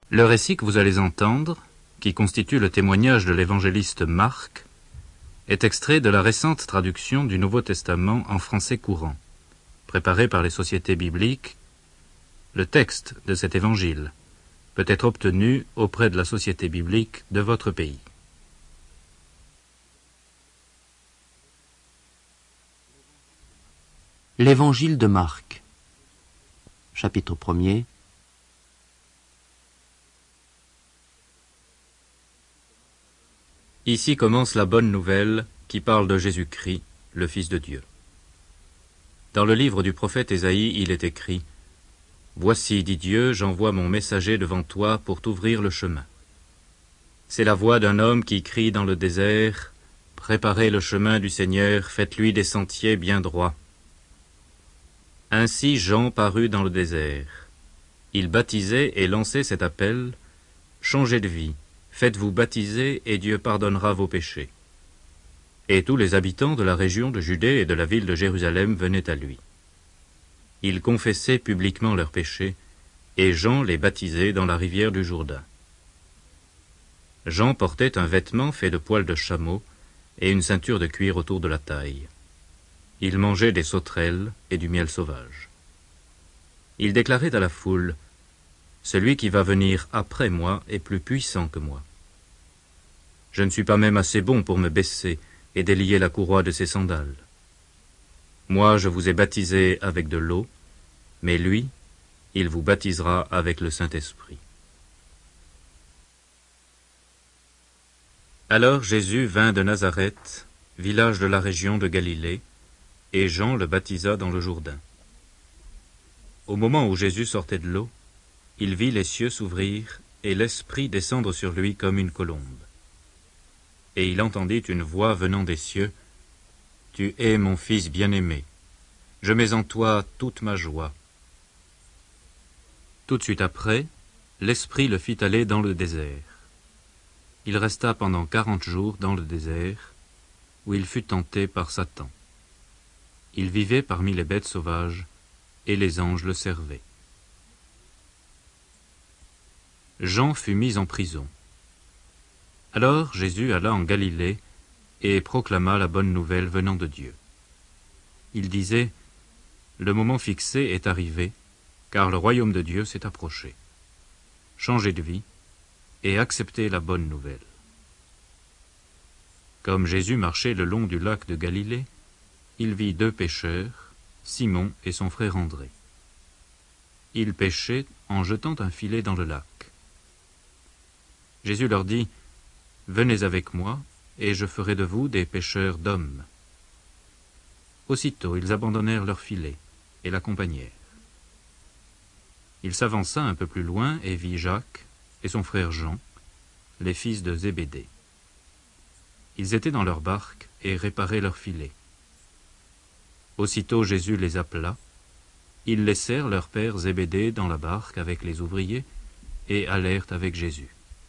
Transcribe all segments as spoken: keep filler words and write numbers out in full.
Le récit que vous allez entendre, qui constitue le témoignage de l'évangéliste Marc, est extrait de la récente traduction du Nouveau Testament en français courant, préparé par les sociétés bibliques. Le texte de cet évangile peut être obtenu auprès de la société biblique de votre pays. L'évangile de Marc, chapitre premier. Ici commence la bonne nouvelle qui parle de Jésus-Christ, le Fils de Dieu. Dans le livre du prophète Ésaïe, il est écrit « Voici, dit Dieu, j'envoie mon messager devant toi pour t'ouvrir le chemin. C'est la voix d'un homme qui crie dans le désert « Préparez le chemin du Seigneur, faites-lui des sentiers bien droits. » Ainsi Jean parut dans le désert. Il baptisait et lançait cet appel « Changez de vie, faites-vous baptiser et Dieu pardonnera vos péchés. » Et tous les habitants de la région de Judée et de la ville de Jérusalem venaient à lui. Ils confessaient publiquement leurs péchés, et Jean les baptisait dans la rivière du Jourdain. Jean portait un vêtement fait de poils de chameau et une ceinture de cuir autour de la taille. Il mangeait des sauterelles et du miel sauvage. Il déclarait à la foule « Celui qui va venir après moi est plus puissant que moi. Je ne suis pas même assez bon pour me baisser et délier la courroie de ses sandales. Moi, je vous ai baptisé avec de l'eau, mais lui, il vous baptisera avec le Saint-Esprit. » Alors Jésus vint de Nazareth, village de la région de Galilée, et Jean le baptisa dans le Jourdain. Au moment où Jésus sortait de l'eau, il vit les cieux s'ouvrir et l'Esprit descendre sur lui comme une colombe. Et il entendit une voix venant des cieux, « Tu es mon Fils bien-aimé, je mets en toi toute ma joie. » Tout de suite après, l'Esprit le fit aller dans le désert. Il resta pendant quarante jours dans le désert, où il fut tenté par Satan. Il vivait parmi les bêtes sauvages, et les anges le servaient. Jean fut mis en prison. Alors Jésus alla en Galilée et proclama la bonne nouvelle venant de Dieu. Il disait « Le moment fixé est arrivé, car le royaume de Dieu s'est approché. Changez de vie et acceptez la bonne nouvelle. » Comme Jésus marchait le long du lac de Galilée, il vit deux pêcheurs, Simon et son frère André. Ils pêchaient en jetant un filet dans le lac. Jésus leur dit « Venez avec moi, et je ferai de vous des pêcheurs d'hommes. » Aussitôt ils abandonnèrent leur filet et l'accompagnèrent. Il s'avança un peu plus loin et vit Jacques et son frère Jean, les fils de Zébédée. Ils étaient dans leur barque et réparaient leur filet. Aussitôt Jésus les appela. Ils laissèrent leur père Zébédée dans la barque avec les ouvriers et allèrent avec Jésus.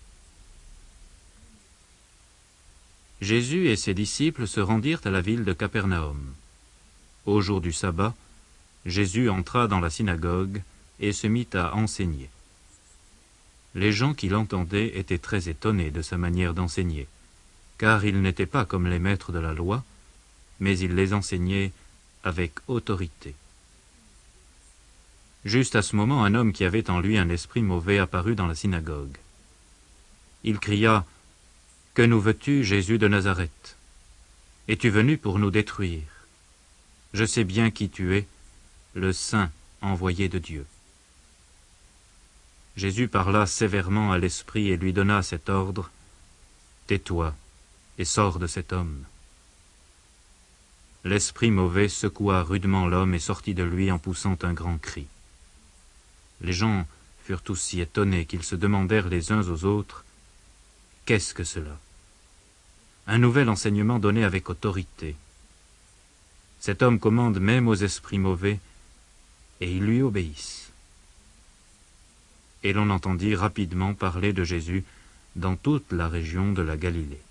Jésus et ses disciples se rendirent à la ville de Capernaum. Au jour du sabbat, Jésus entra dans la synagogue et se mit à enseigner. Les gens qui l'entendaient étaient très étonnés de sa manière d'enseigner, car il n'était pas comme les maîtres de la loi, mais il les enseignait avec autorité. Juste à ce moment, un homme qui avait en lui un esprit mauvais apparut dans la synagogue. Il cria « Que nous veux-tu, Jésus de Nazareth? Es-tu venu pour nous détruire? Je sais bien qui tu es, le Saint envoyé de Dieu. » Jésus parla sévèrement à l'esprit et lui donna cet ordre « Tais-toi et sors de cet homme. » L'esprit mauvais secoua rudement l'homme et sortit de lui en poussant un grand cri. Les gens furent tous si étonnés qu'ils se demandèrent les uns aux autres « Qu'est-ce que cela ?» Un nouvel enseignement donné avec autorité. Cet homme commande même aux esprits mauvais, et ils lui obéissent. Et l'on entendit rapidement parler de Jésus dans toute la région de la Galilée.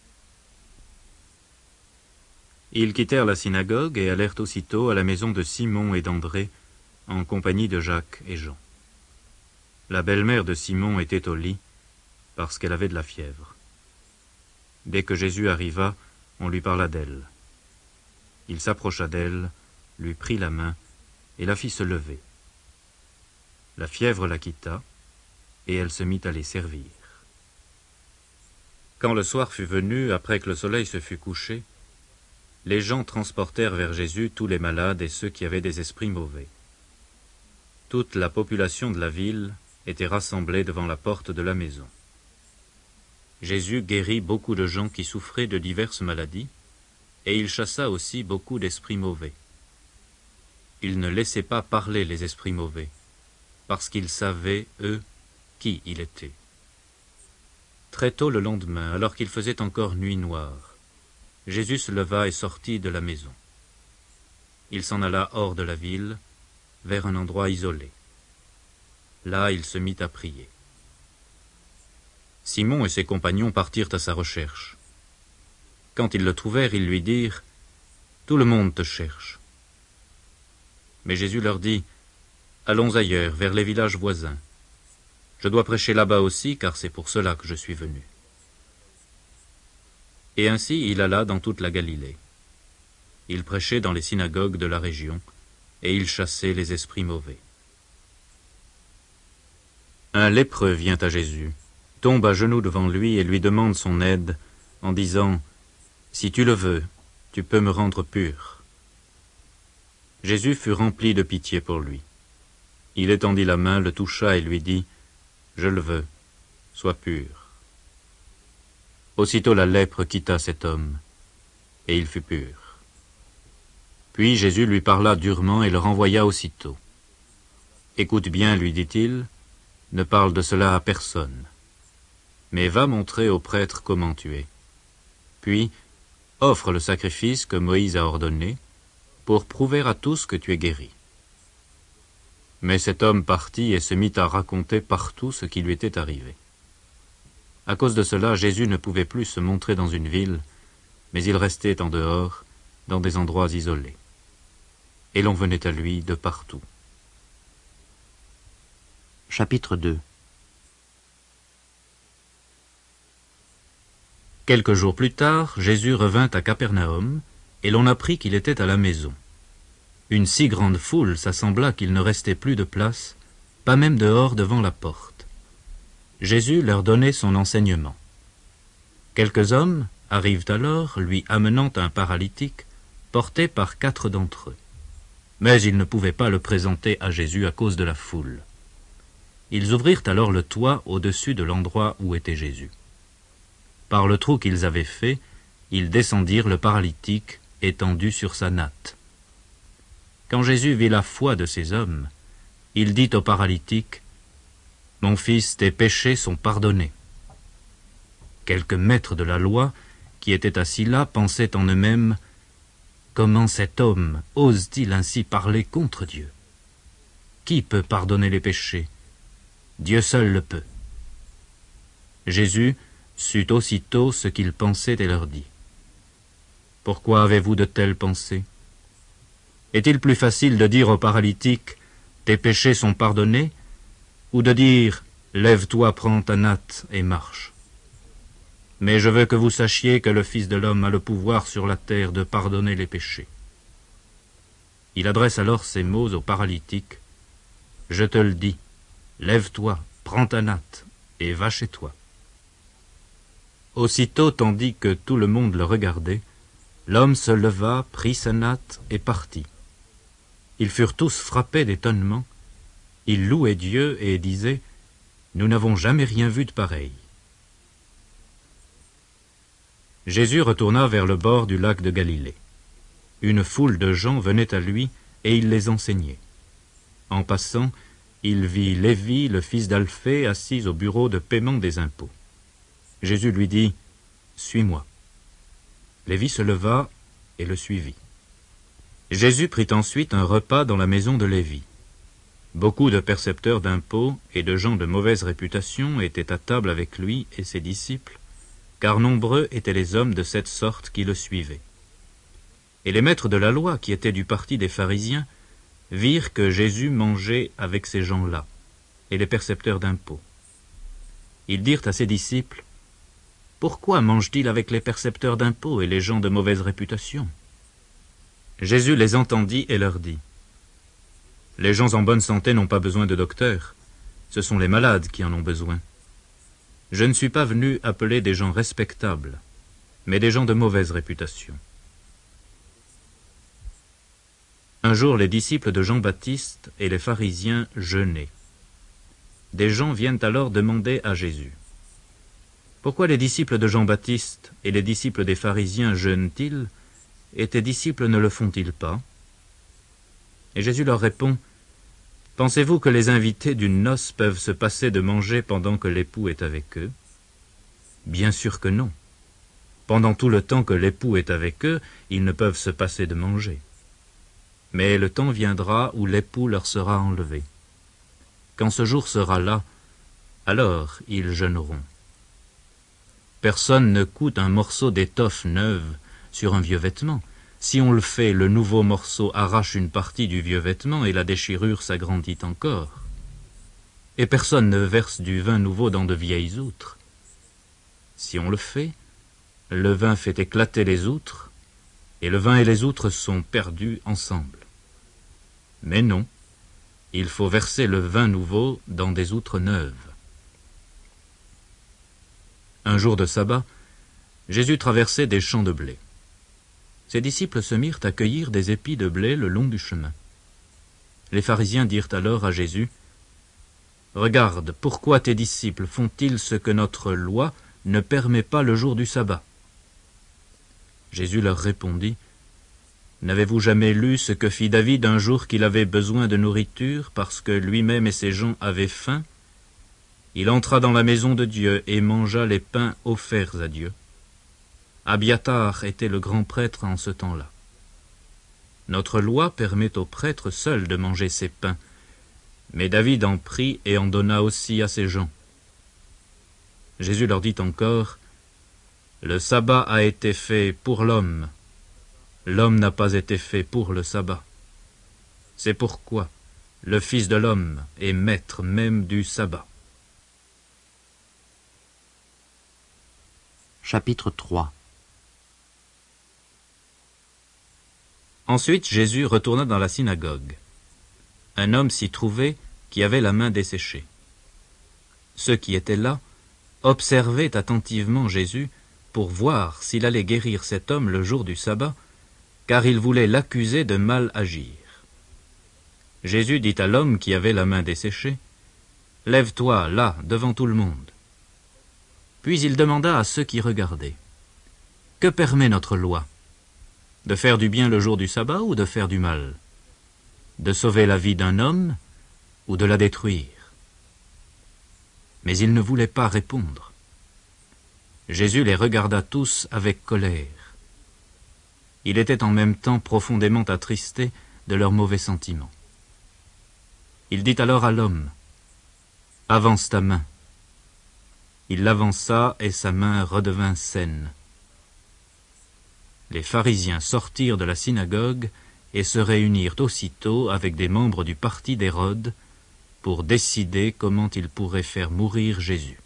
Ils quittèrent la synagogue et allèrent aussitôt à la maison de Simon et d'André, en compagnie de Jacques et Jean. La belle-mère de Simon était au lit, parce qu'elle avait de la fièvre. Dès que Jésus arriva, on lui parla d'elle. Il s'approcha d'elle, lui prit la main, et la fit se lever. La fièvre la quitta, et elle se mit à les servir. Quand le soir fut venu, après que le soleil se fut couché, les gens transportèrent vers Jésus tous les malades et ceux qui avaient des esprits mauvais. Toute la population de la ville était rassemblée devant la porte de la maison. Jésus guérit beaucoup de gens qui souffraient de diverses maladies, et il chassa aussi beaucoup d'esprits mauvais. Il ne laissait pas parler les esprits mauvais, parce qu'ils savaient, eux, qui il était. Très tôt le lendemain, alors qu'il faisait encore nuit noire, Jésus se leva et sortit de la maison. Il s'en alla hors de la ville, vers un endroit isolé. Là, il se mit à prier. Simon et ses compagnons partirent à sa recherche. Quand ils le trouvèrent, ils lui dirent « Tout le monde te cherche. » Mais Jésus leur dit « Allons ailleurs, vers les villages voisins. Je dois prêcher là-bas aussi, car c'est pour cela que je suis venu. » Et ainsi il alla dans toute la Galilée. Il prêchait dans les synagogues de la région, et il chassait les esprits mauvais. Un lépreux vient à Jésus, tombe à genoux devant lui et lui demande son aide, en disant « Si tu le veux, tu peux me rendre pur. » Jésus fut rempli de pitié pour lui. Il étendit la main, le toucha et lui dit « Je le veux, sois pur. » Aussitôt la lèpre quitta cet homme, et il fut pur. Puis Jésus lui parla durement et le renvoya aussitôt. « Écoute bien, lui dit-il, ne parle de cela à personne, mais va montrer au prêtre comment tu es. Puis, offre le sacrifice que Moïse a ordonné, pour prouver à tous que tu es guéri. » Mais cet homme partit et se mit à raconter partout ce qui lui était arrivé. À cause de cela, Jésus ne pouvait plus se montrer dans une ville, mais il restait en dehors, dans des endroits isolés. Et l'on venait à lui de partout. Chapitre deux. Quelques jours plus tard, Jésus revint à Capernaum, et l'on apprit qu'il était à la maison. Une si grande foule s'assembla qu'il ne restait plus de place, pas même dehors devant la porte. Jésus leur donnait son enseignement. Quelques hommes arrivent alors, lui amenant un paralytique, porté par quatre d'entre eux. Mais ils ne pouvaient pas le présenter à Jésus à cause de la foule. Ils ouvrirent alors le toit au-dessus de l'endroit où était Jésus. Par le trou qu'ils avaient fait, ils descendirent le paralytique étendu sur sa natte. Quand Jésus vit la foi de ces hommes, il dit au paralytique « Mon fils, tes péchés sont pardonnés. » Quelques maîtres de la loi, qui étaient assis là, pensaient en eux-mêmes « Comment cet homme ose-t-il ainsi parler contre Dieu? Qui peut pardonner les péchés? Dieu seul le peut. » Jésus sut aussitôt ce qu'ils pensaient et leur dit « Pourquoi avez-vous de telles pensées? Est-il plus facile de dire au paralytique « Tes péchés sont pardonnés » ou de dire « Lève-toi, prends ta natte et marche » ? Mais je veux que vous sachiez que le Fils de l'homme a le pouvoir sur la terre de pardonner les péchés. Il adresse alors ces mots au paralytique « Je te le dis, lève-toi, prends ta natte et va chez toi. » Aussitôt, tandis que tout le monde le regardait, l'homme se leva, prit sa natte et partit. Ils furent tous frappés d'étonnement. Ils louaient Dieu et disaient « Nous n'avons jamais rien vu de pareil. » Jésus retourna vers le bord du lac de Galilée. Une foule de gens venait à lui et il les enseignait. En passant, il vit Lévi, le fils d'Alphée, assis au bureau de paiement des impôts. Jésus lui dit « Suis-moi. » Lévi se leva et le suivit. Jésus prit ensuite un repas dans la maison de Lévi. Beaucoup de percepteurs d'impôts et de gens de mauvaise réputation étaient à table avec lui et ses disciples, car nombreux étaient les hommes de cette sorte qui le suivaient. Et les maîtres de la loi, qui étaient du parti des pharisiens, virent que Jésus mangeait avec ces gens-là. et les percepteurs d'impôts. Ils dirent à ses disciples, « Pourquoi mange-t-il avec les percepteurs d'impôts et les gens de mauvaise réputation ?» Jésus les entendit et leur dit, « Les gens en bonne santé n'ont pas besoin de docteurs, ce sont les malades qui en ont besoin. Je ne suis pas venu appeler des gens respectables, mais des gens de mauvaise réputation. » Un jour, les disciples de Jean-Baptiste et les pharisiens jeûnaient. Des gens viennent alors demander à Jésus, « Pourquoi les disciples de Jean-Baptiste et les disciples des pharisiens jeûnent-ils, et tes disciples ne le font-ils pas ?» Et Jésus leur répond, « Pensez-vous que les invités d'une noce peuvent se passer de manger pendant que l'époux est avec eux? Bien sûr que non. Pendant tout le temps que l'époux est avec eux, ils ne peuvent se passer de manger. Mais le temps viendra où l'époux leur sera enlevé. Quand ce jour sera là, alors ils jeûneront. Personne ne coud un morceau d'étoffe neuve sur un vieux vêtement. Si on le fait, le nouveau morceau arrache une partie du vieux vêtement et la déchirure s'agrandit encore. Et personne ne verse du vin nouveau dans de vieilles outres. Si on le fait, le vin fait éclater les outres, et le vin et les outres sont perdus ensemble. Mais non, il faut verser le vin nouveau dans des outres neuves. Un jour de sabbat, Jésus traversait des champs de blé. Ses disciples se mirent à cueillir des épis de blé le long du chemin. Les pharisiens dirent alors à Jésus, « Regarde, pourquoi tes disciples font-ils ce que notre loi ne permet pas le jour du sabbat ?» Jésus leur répondit, « N'avez-vous jamais lu ce que fit David un jour qu'il avait besoin de nourriture parce que lui-même et ses gens avaient faim? Il entra dans la maison de Dieu et mangea les pains offerts à Dieu. Abiatar était le grand prêtre en ce temps-là. Notre loi permet aux prêtres seuls de manger ces pains, mais David en prit et en donna aussi à ses gens. » Jésus leur dit encore, « Le sabbat a été fait pour l'homme. L'homme n'a pas été fait pour le sabbat. C'est pourquoi le Fils de l'homme est maître même du sabbat. » Chapitre trois. Ensuite Jésus retourna dans la synagogue. Un homme s'y trouvait qui avait la main desséchée. Ceux qui étaient là observaient attentivement Jésus pour voir s'il allait guérir cet homme le jour du sabbat, car ils voulaient l'accuser de mal agir. Jésus dit à l'homme qui avait la main desséchée, « Lève-toi, là, devant tout le monde. » Puis il demanda à ceux qui regardaient, « Que permet notre loi? De faire du bien le jour du sabbat ou de faire du mal? De sauver la vie d'un homme ou de la détruire? » Mais ils ne voulaient pas répondre. Jésus les regarda tous avec colère. Il était en même temps profondément attristé de leurs mauvais sentiments. Il dit alors à l'homme, « Avance ta main. » Il l'avança et sa main redevint saine. Les pharisiens sortirent de la synagogue et se réunirent aussitôt avec des membres du parti d'Hérode pour décider comment ils pourraient faire mourir Jésus.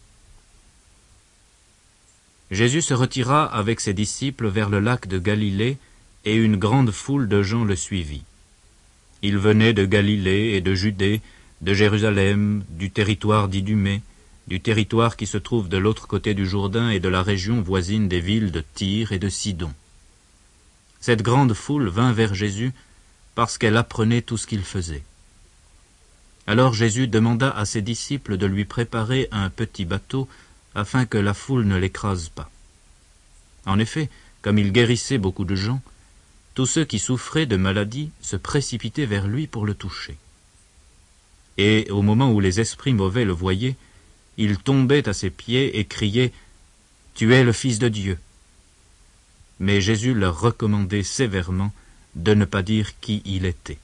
Jésus se retira avec ses disciples vers le lac de Galilée et une grande foule de gens le suivit. Ils venaient de Galilée et de Judée, de Jérusalem, du territoire d'Idumée, du territoire qui se trouve de l'autre côté du Jourdain et de la région voisine des villes de Tyr et de Sidon. Cette grande foule vint vers Jésus parce qu'elle apprenait tout ce qu'il faisait. Alors Jésus demanda à ses disciples de lui préparer un petit bateau afin que la foule ne l'écrase pas. En effet, comme il guérissait beaucoup de gens, tous ceux qui souffraient de maladies se précipitaient vers lui pour le toucher. Et au moment où les esprits mauvais le voyaient, ils tombaient à ses pieds et criaient « Tu es le Fils de Dieu !» Mais Jésus leur recommandait sévèrement de ne pas dire qui il était.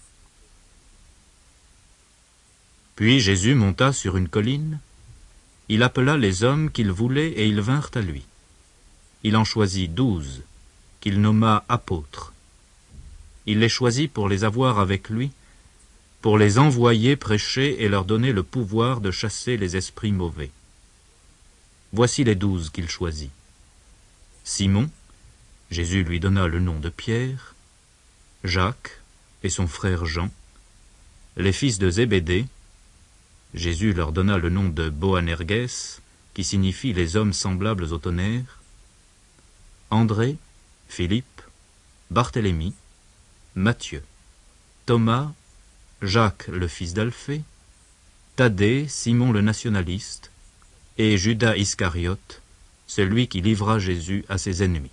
Puis Jésus monta sur une colline. Il appela les hommes qu'il voulait et ils vinrent à lui. Il en choisit douze, qu'il nomma apôtres. Il les choisit pour les avoir avec lui, pour les envoyer prêcher et leur donner le pouvoir de chasser les esprits mauvais. Voici les douze qu'il choisit. Simon, Jésus lui donna le nom de Pierre, Jacques et son frère Jean, les fils de Zébédée, Jésus leur donna le nom de Boanerges, qui signifie les hommes semblables au tonnerre, André, Philippe, Barthélemy, Matthieu, Thomas, Jacques le fils d'Alphée, Thaddée, Simon le nationaliste, et Judas Iscariote, celui qui livra Jésus à ses ennemis.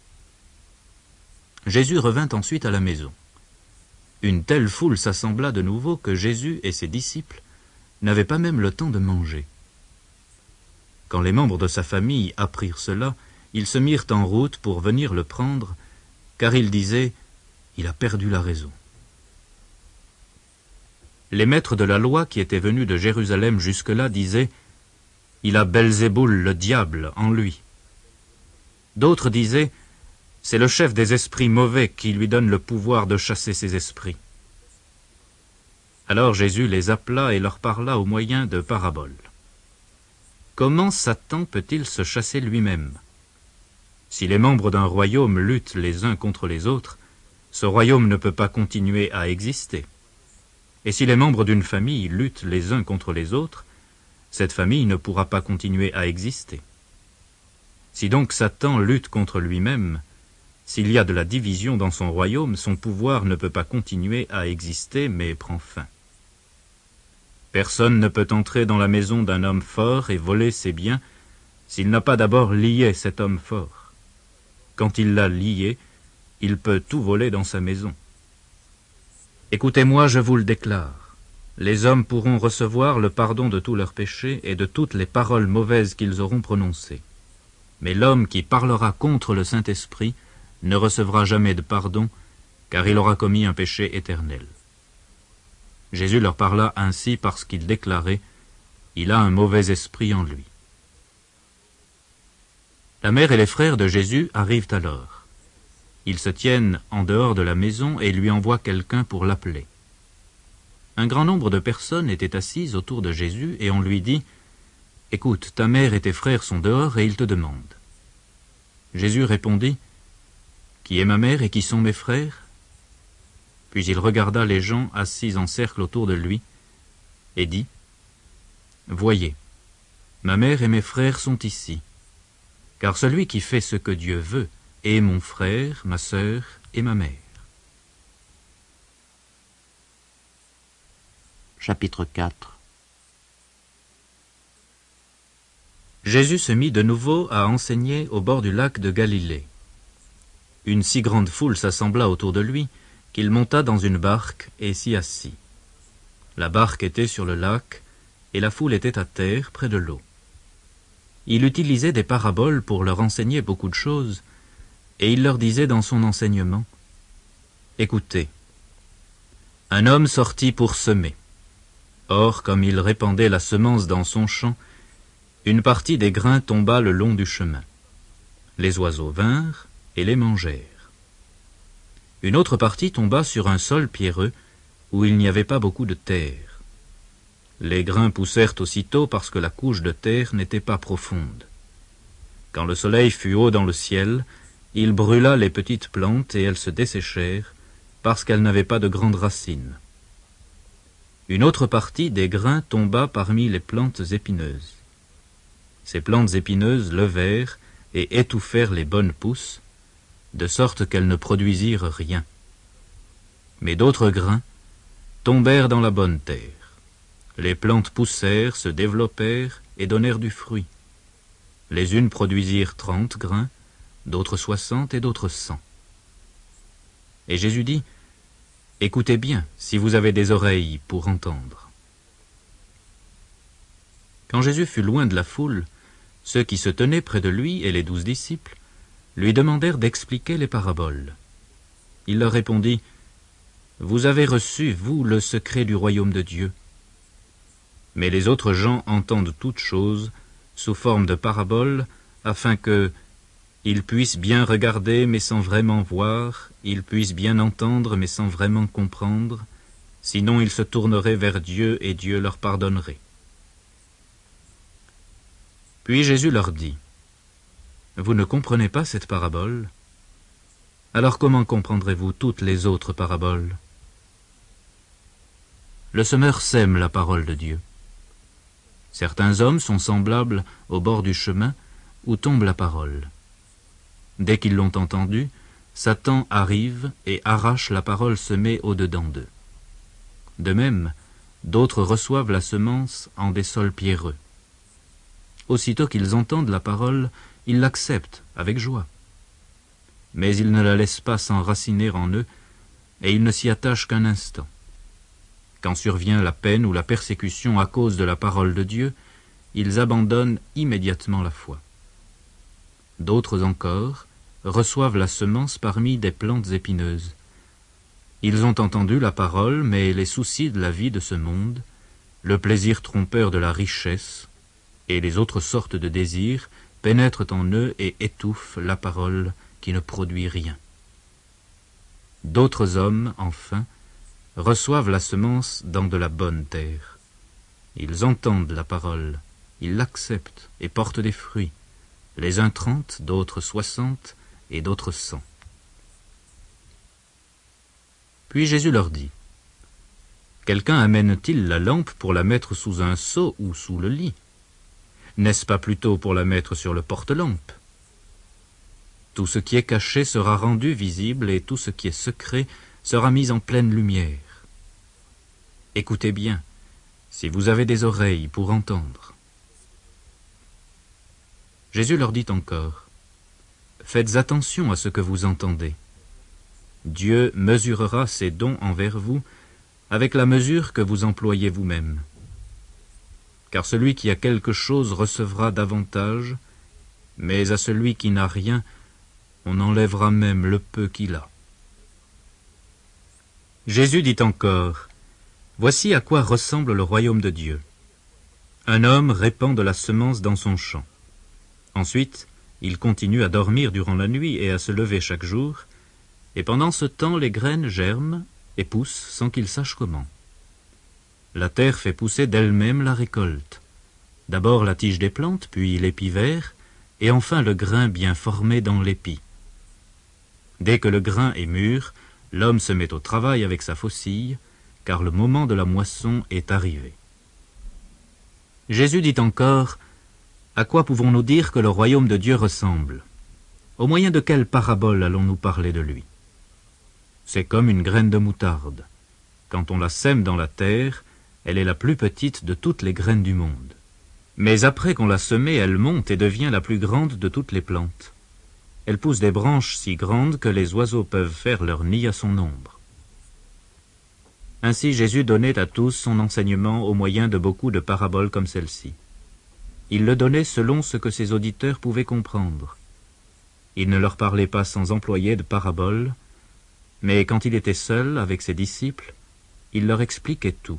Jésus revint ensuite à la maison. Une telle foule s'assembla de nouveau que Jésus et ses disciples n'avaient pas même le temps de manger. Quand les membres de sa famille apprirent cela, ils se mirent en route pour venir le prendre, car ils disaient « Il a perdu la raison ». Les maîtres de la loi qui étaient venus de Jérusalem jusque-là disaient « Il a Belzéboul, le diable, en lui ». D'autres disaient « C'est le chef des esprits mauvais qui lui donne le pouvoir de chasser ces esprits ». Alors Jésus les appela et leur parla au moyen de paraboles. Comment Satan peut-il se chasser lui-même? Si les membres d'un royaume luttent les uns contre les autres, ce royaume ne peut pas continuer à exister. Et si les membres d'une famille luttent les uns contre les autres, cette famille ne pourra pas continuer à exister. Si donc Satan lutte contre lui-même, s'il y a de la division dans son royaume, son pouvoir ne peut pas continuer à exister, mais prend fin. Personne ne peut entrer dans la maison d'un homme fort et voler ses biens s'il n'a pas d'abord lié cet homme fort. Quand il l'a lié, il peut tout voler dans sa maison. Écoutez-moi, je vous le déclare. Les hommes pourront recevoir le pardon de tous leurs péchés et de toutes les paroles mauvaises qu'ils auront prononcées. Mais l'homme qui parlera contre le Saint-Esprit ne recevra jamais de pardon, car il aura commis un péché éternel. Jésus leur parla ainsi parce qu'il déclarait « Il a un mauvais esprit en lui ». La mère et les frères de Jésus arrivent alors. Ils se tiennent en dehors de la maison et lui envoient quelqu'un pour l'appeler. Un grand nombre de personnes étaient assises autour de Jésus et on lui dit « Écoute, ta mère et tes frères sont dehors et ils te demandent. » Jésus répondit « Qui est ma mère et qui sont mes frères ?» Puis il regarda les gens assis en cercle autour de lui et dit « Voyez, ma mère et mes frères sont ici, car celui qui fait ce que Dieu veut est mon frère, ma sœur et ma mère. » Chapitre quatre. Jésus se mit de nouveau à enseigner au bord du lac de Galilée. Une si grande foule s'assembla autour de lui qu'il monta dans une barque et s'y assit. La barque était sur le lac et la foule était à terre près de l'eau. Il utilisait des paraboles pour leur enseigner beaucoup de choses et il leur disait dans son enseignement « Écoutez, un homme sortit pour semer. Or, comme il répandait la semence dans son champ, une partie des grains tomba le long du chemin. Les oiseaux vinrent et les mangèrent. Une autre partie tomba sur un sol pierreux où il n'y avait pas beaucoup de terre. Les grains poussèrent aussitôt parce que la couche de terre n'était pas profonde. Quand le soleil fut haut dans le ciel, il brûla les petites plantes et elles se desséchèrent parce qu'elles n'avaient pas de grandes racines. Une autre partie des grains tomba parmi les plantes épineuses. Ces plantes épineuses levèrent et étouffèrent les bonnes pousses, de sorte qu'elles ne produisirent rien. Mais d'autres grains tombèrent dans la bonne terre. Les plantes poussèrent, se développèrent et donnèrent du fruit. Les unes produisirent trente grains, d'autres soixante et d'autres cent. Et Jésus dit, « Écoutez bien, si vous avez des oreilles pour entendre. » Quand Jésus fut loin de la foule, ceux qui se tenaient près de lui et les douze disciples lui demandèrent d'expliquer les paraboles. Il leur répondit, « Vous avez reçu, vous, le secret du royaume de Dieu. Mais les autres gens entendent toutes choses sous forme de paraboles, afin que ils puissent bien regarder mais sans vraiment voir, ils puissent bien entendre mais sans vraiment comprendre, sinon ils se tourneraient vers Dieu et Dieu leur pardonnerait. Puis Jésus leur dit, « Vous ne comprenez pas cette parabole? Alors comment comprendrez-vous toutes les autres paraboles? Le semeur sème la parole de Dieu. Certains hommes sont semblables au bord du chemin où tombe la parole. Dès qu'ils l'ont entendue, Satan arrive et arrache la parole semée au-dedans d'eux. De même, d'autres reçoivent la semence en des sols pierreux. Aussitôt qu'ils entendent la parole, ils l'acceptent avec joie. Mais ils ne la laissent pas s'enraciner en eux, et ils ne s'y attachent qu'un instant. Quand survient la peine ou la persécution à cause de la parole de Dieu, ils abandonnent immédiatement la foi. D'autres encore reçoivent la semence parmi des plantes épineuses. Ils ont entendu la parole, mais les soucis de la vie de ce monde, le plaisir trompeur de la richesse et les autres sortes de désirs pénètrent en eux et étouffent la parole qui ne produit rien. D'autres hommes, enfin, reçoivent la semence dans de la bonne terre. Ils entendent la parole, ils l'acceptent et portent des fruits, les uns trente, d'autres soixante et d'autres cent. Puis Jésus leur dit, « Quelqu'un amène-t-il la lampe pour la mettre sous un seau ou sous le lit? N'est-ce pas plutôt pour la mettre sur le porte-lampe? Tout ce qui est caché sera rendu visible et tout ce qui est secret sera mis en pleine lumière. Écoutez bien, si vous avez des oreilles pour entendre. » Jésus leur dit encore, « Faites attention à ce que vous entendez. Dieu mesurera ses dons envers vous avec la mesure que vous employez vous-même. Car celui qui a quelque chose recevra davantage, mais à celui qui n'a rien, on enlèvera même le peu qu'il a. » Jésus dit encore, « Voici à quoi ressemble le royaume de Dieu. Un homme répand de la semence dans son champ. Ensuite, il continue à dormir durant la nuit et à se lever chaque jour, et pendant ce temps les graines germent et poussent sans qu'il sache comment. La terre fait pousser d'elle-même la récolte. D'abord la tige des plantes, puis l'épi vert, et enfin le grain bien formé dans l'épi. Dès que le grain est mûr, l'homme se met au travail avec sa faucille, car le moment de la moisson est arrivé. » Jésus dit encore, « À quoi pouvons-nous dire que le royaume de Dieu ressemble? Au moyen de quelle parabole allons-nous parler de lui? C'est comme une graine de moutarde. Quand on la sème dans la terre, elle est la plus petite de toutes les graines du monde. Mais après qu'on l'a semée, elle monte et devient la plus grande de toutes les plantes. Elle pousse des branches si grandes que les oiseaux peuvent faire leur nid à son ombre. » Ainsi Jésus donnait à tous son enseignement au moyen de beaucoup de paraboles comme celle-ci. Il le donnait selon ce que ses auditeurs pouvaient comprendre. Il ne leur parlait pas sans employer de paraboles, mais quand il était seul avec ses disciples, il leur expliquait tout.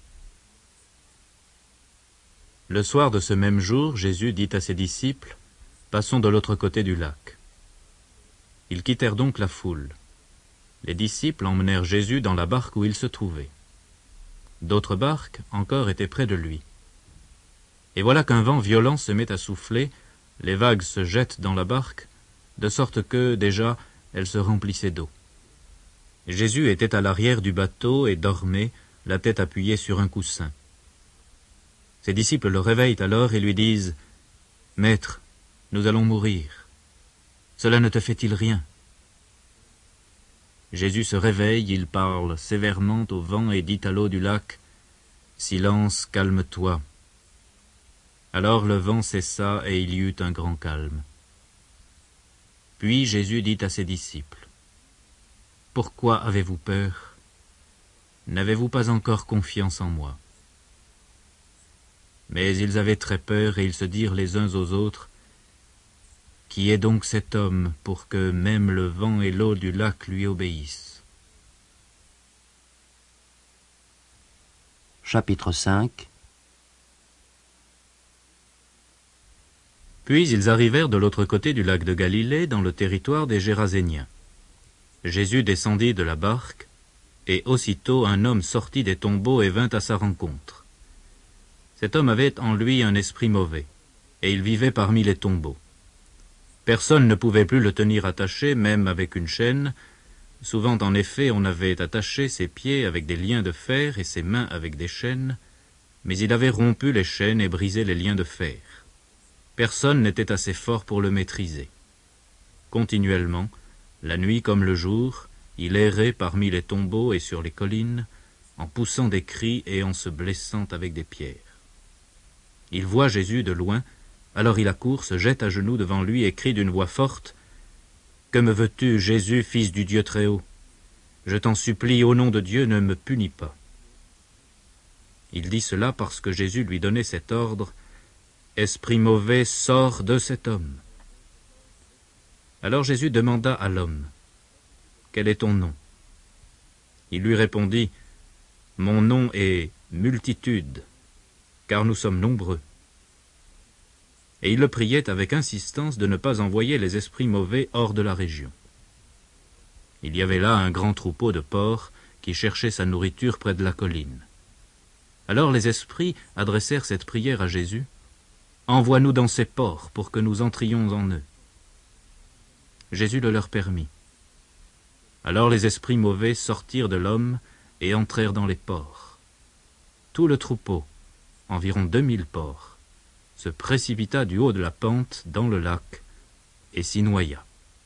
Le soir de ce même jour, Jésus dit à ses disciples, « Passons de l'autre côté du lac. » Ils quittèrent donc la foule. Les disciples emmenèrent Jésus dans la barque où il se trouvait. D'autres barques encore étaient près de lui. Et voilà qu'un vent violent se met à souffler, les vagues se jettent dans la barque, de sorte que, déjà, elle se remplissait d'eau. Jésus était à l'arrière du bateau et dormait, la tête appuyée sur un coussin. Ses disciples le réveillent alors et lui disent, « Maître, nous allons mourir. Cela ne te fait-il rien ?» Jésus se réveille, il parle sévèrement au vent et dit à l'eau du lac, « Silence, calme-toi. » Alors le vent cessa et il y eut un grand calme. Puis Jésus dit à ses disciples, « Pourquoi avez-vous peur? N'avez-vous pas encore confiance en moi? » Mais ils avaient très peur et ils se dirent les uns aux autres, « Qui est donc cet homme pour que même le vent et l'eau du lac lui obéissent ?» Chapitre cinq. Puis ils arrivèrent de l'autre côté du lac de Galilée, dans le territoire des Géraséniens. Jésus descendit de la barque, et aussitôt un homme sortit des tombeaux et vint à sa rencontre. Cet homme avait en lui un esprit mauvais, et il vivait parmi les tombeaux. Personne ne pouvait plus le tenir attaché, même avec une chaîne. Souvent, en effet, on avait attaché ses pieds avec des liens de fer et ses mains avec des chaînes, mais il avait rompu les chaînes et brisé les liens de fer. Personne n'était assez fort pour le maîtriser. Continuellement, la nuit comme le jour, il errait parmi les tombeaux et sur les collines, en poussant des cris et en se blessant avec des pierres. Il voit Jésus de loin, alors il accourt, se jette à genoux devant lui et crie d'une voix forte « Que me veux-tu, Jésus, fils du Dieu Très-Haut? Je t'en supplie, au nom de Dieu, ne me punis pas. » Il dit cela parce que Jésus lui donnait cet ordre « Esprit mauvais, sors de cet homme. » Alors Jésus demanda à l'homme « Quel est ton nom ?» Il lui répondit « Mon nom est Multitude, car nous sommes nombreux. » Et il le priait avec insistance de ne pas envoyer les esprits mauvais hors de la région. Il y avait là un grand troupeau de porcs qui cherchait sa nourriture près de la colline. Alors les esprits adressèrent cette prière à Jésus « Envoie-nous dans ces porcs pour que nous entrions en eux. » Jésus le leur permit. Alors les esprits mauvais sortirent de l'homme et entrèrent dans les porcs. Tout le troupeau, environ deux mille porcs, se précipita du haut de la pente dans le lac et s'y noya.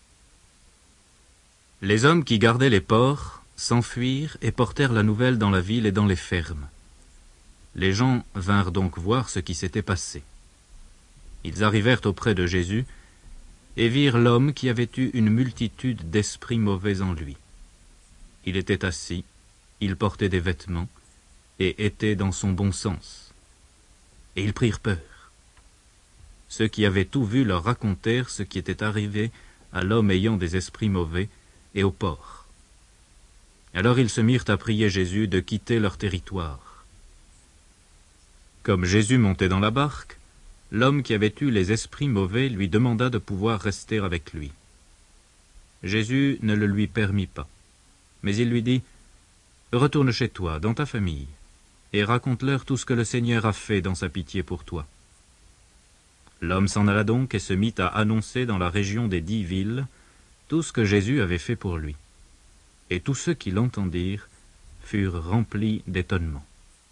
Les hommes qui gardaient les porcs s'enfuirent et portèrent la nouvelle dans la ville et dans les fermes. Les gens vinrent donc voir ce qui s'était passé. Ils arrivèrent auprès de Jésus et virent l'homme qui avait eu une multitude d'esprits mauvais en lui. Il était assis, il portait des vêtements et était dans son bon sens. Et ils prirent peur. Ceux qui avaient tout vu leur racontèrent ce qui était arrivé à l'homme ayant des esprits mauvais et aux porcs. Alors ils se mirent à prier Jésus de quitter leur territoire. Comme Jésus montait dans la barque, l'homme qui avait eu les esprits mauvais lui demanda de pouvoir rester avec lui. Jésus ne le lui permit pas, mais il lui dit « Retourne chez toi, dans ta famille, et raconte-leur tout ce que le Seigneur a fait dans sa pitié pour toi. » L'homme s'en alla donc et se mit à annoncer dans la région des dix villes tout ce que Jésus avait fait pour lui. Et tous ceux qui l'entendirent furent remplis d'étonnement.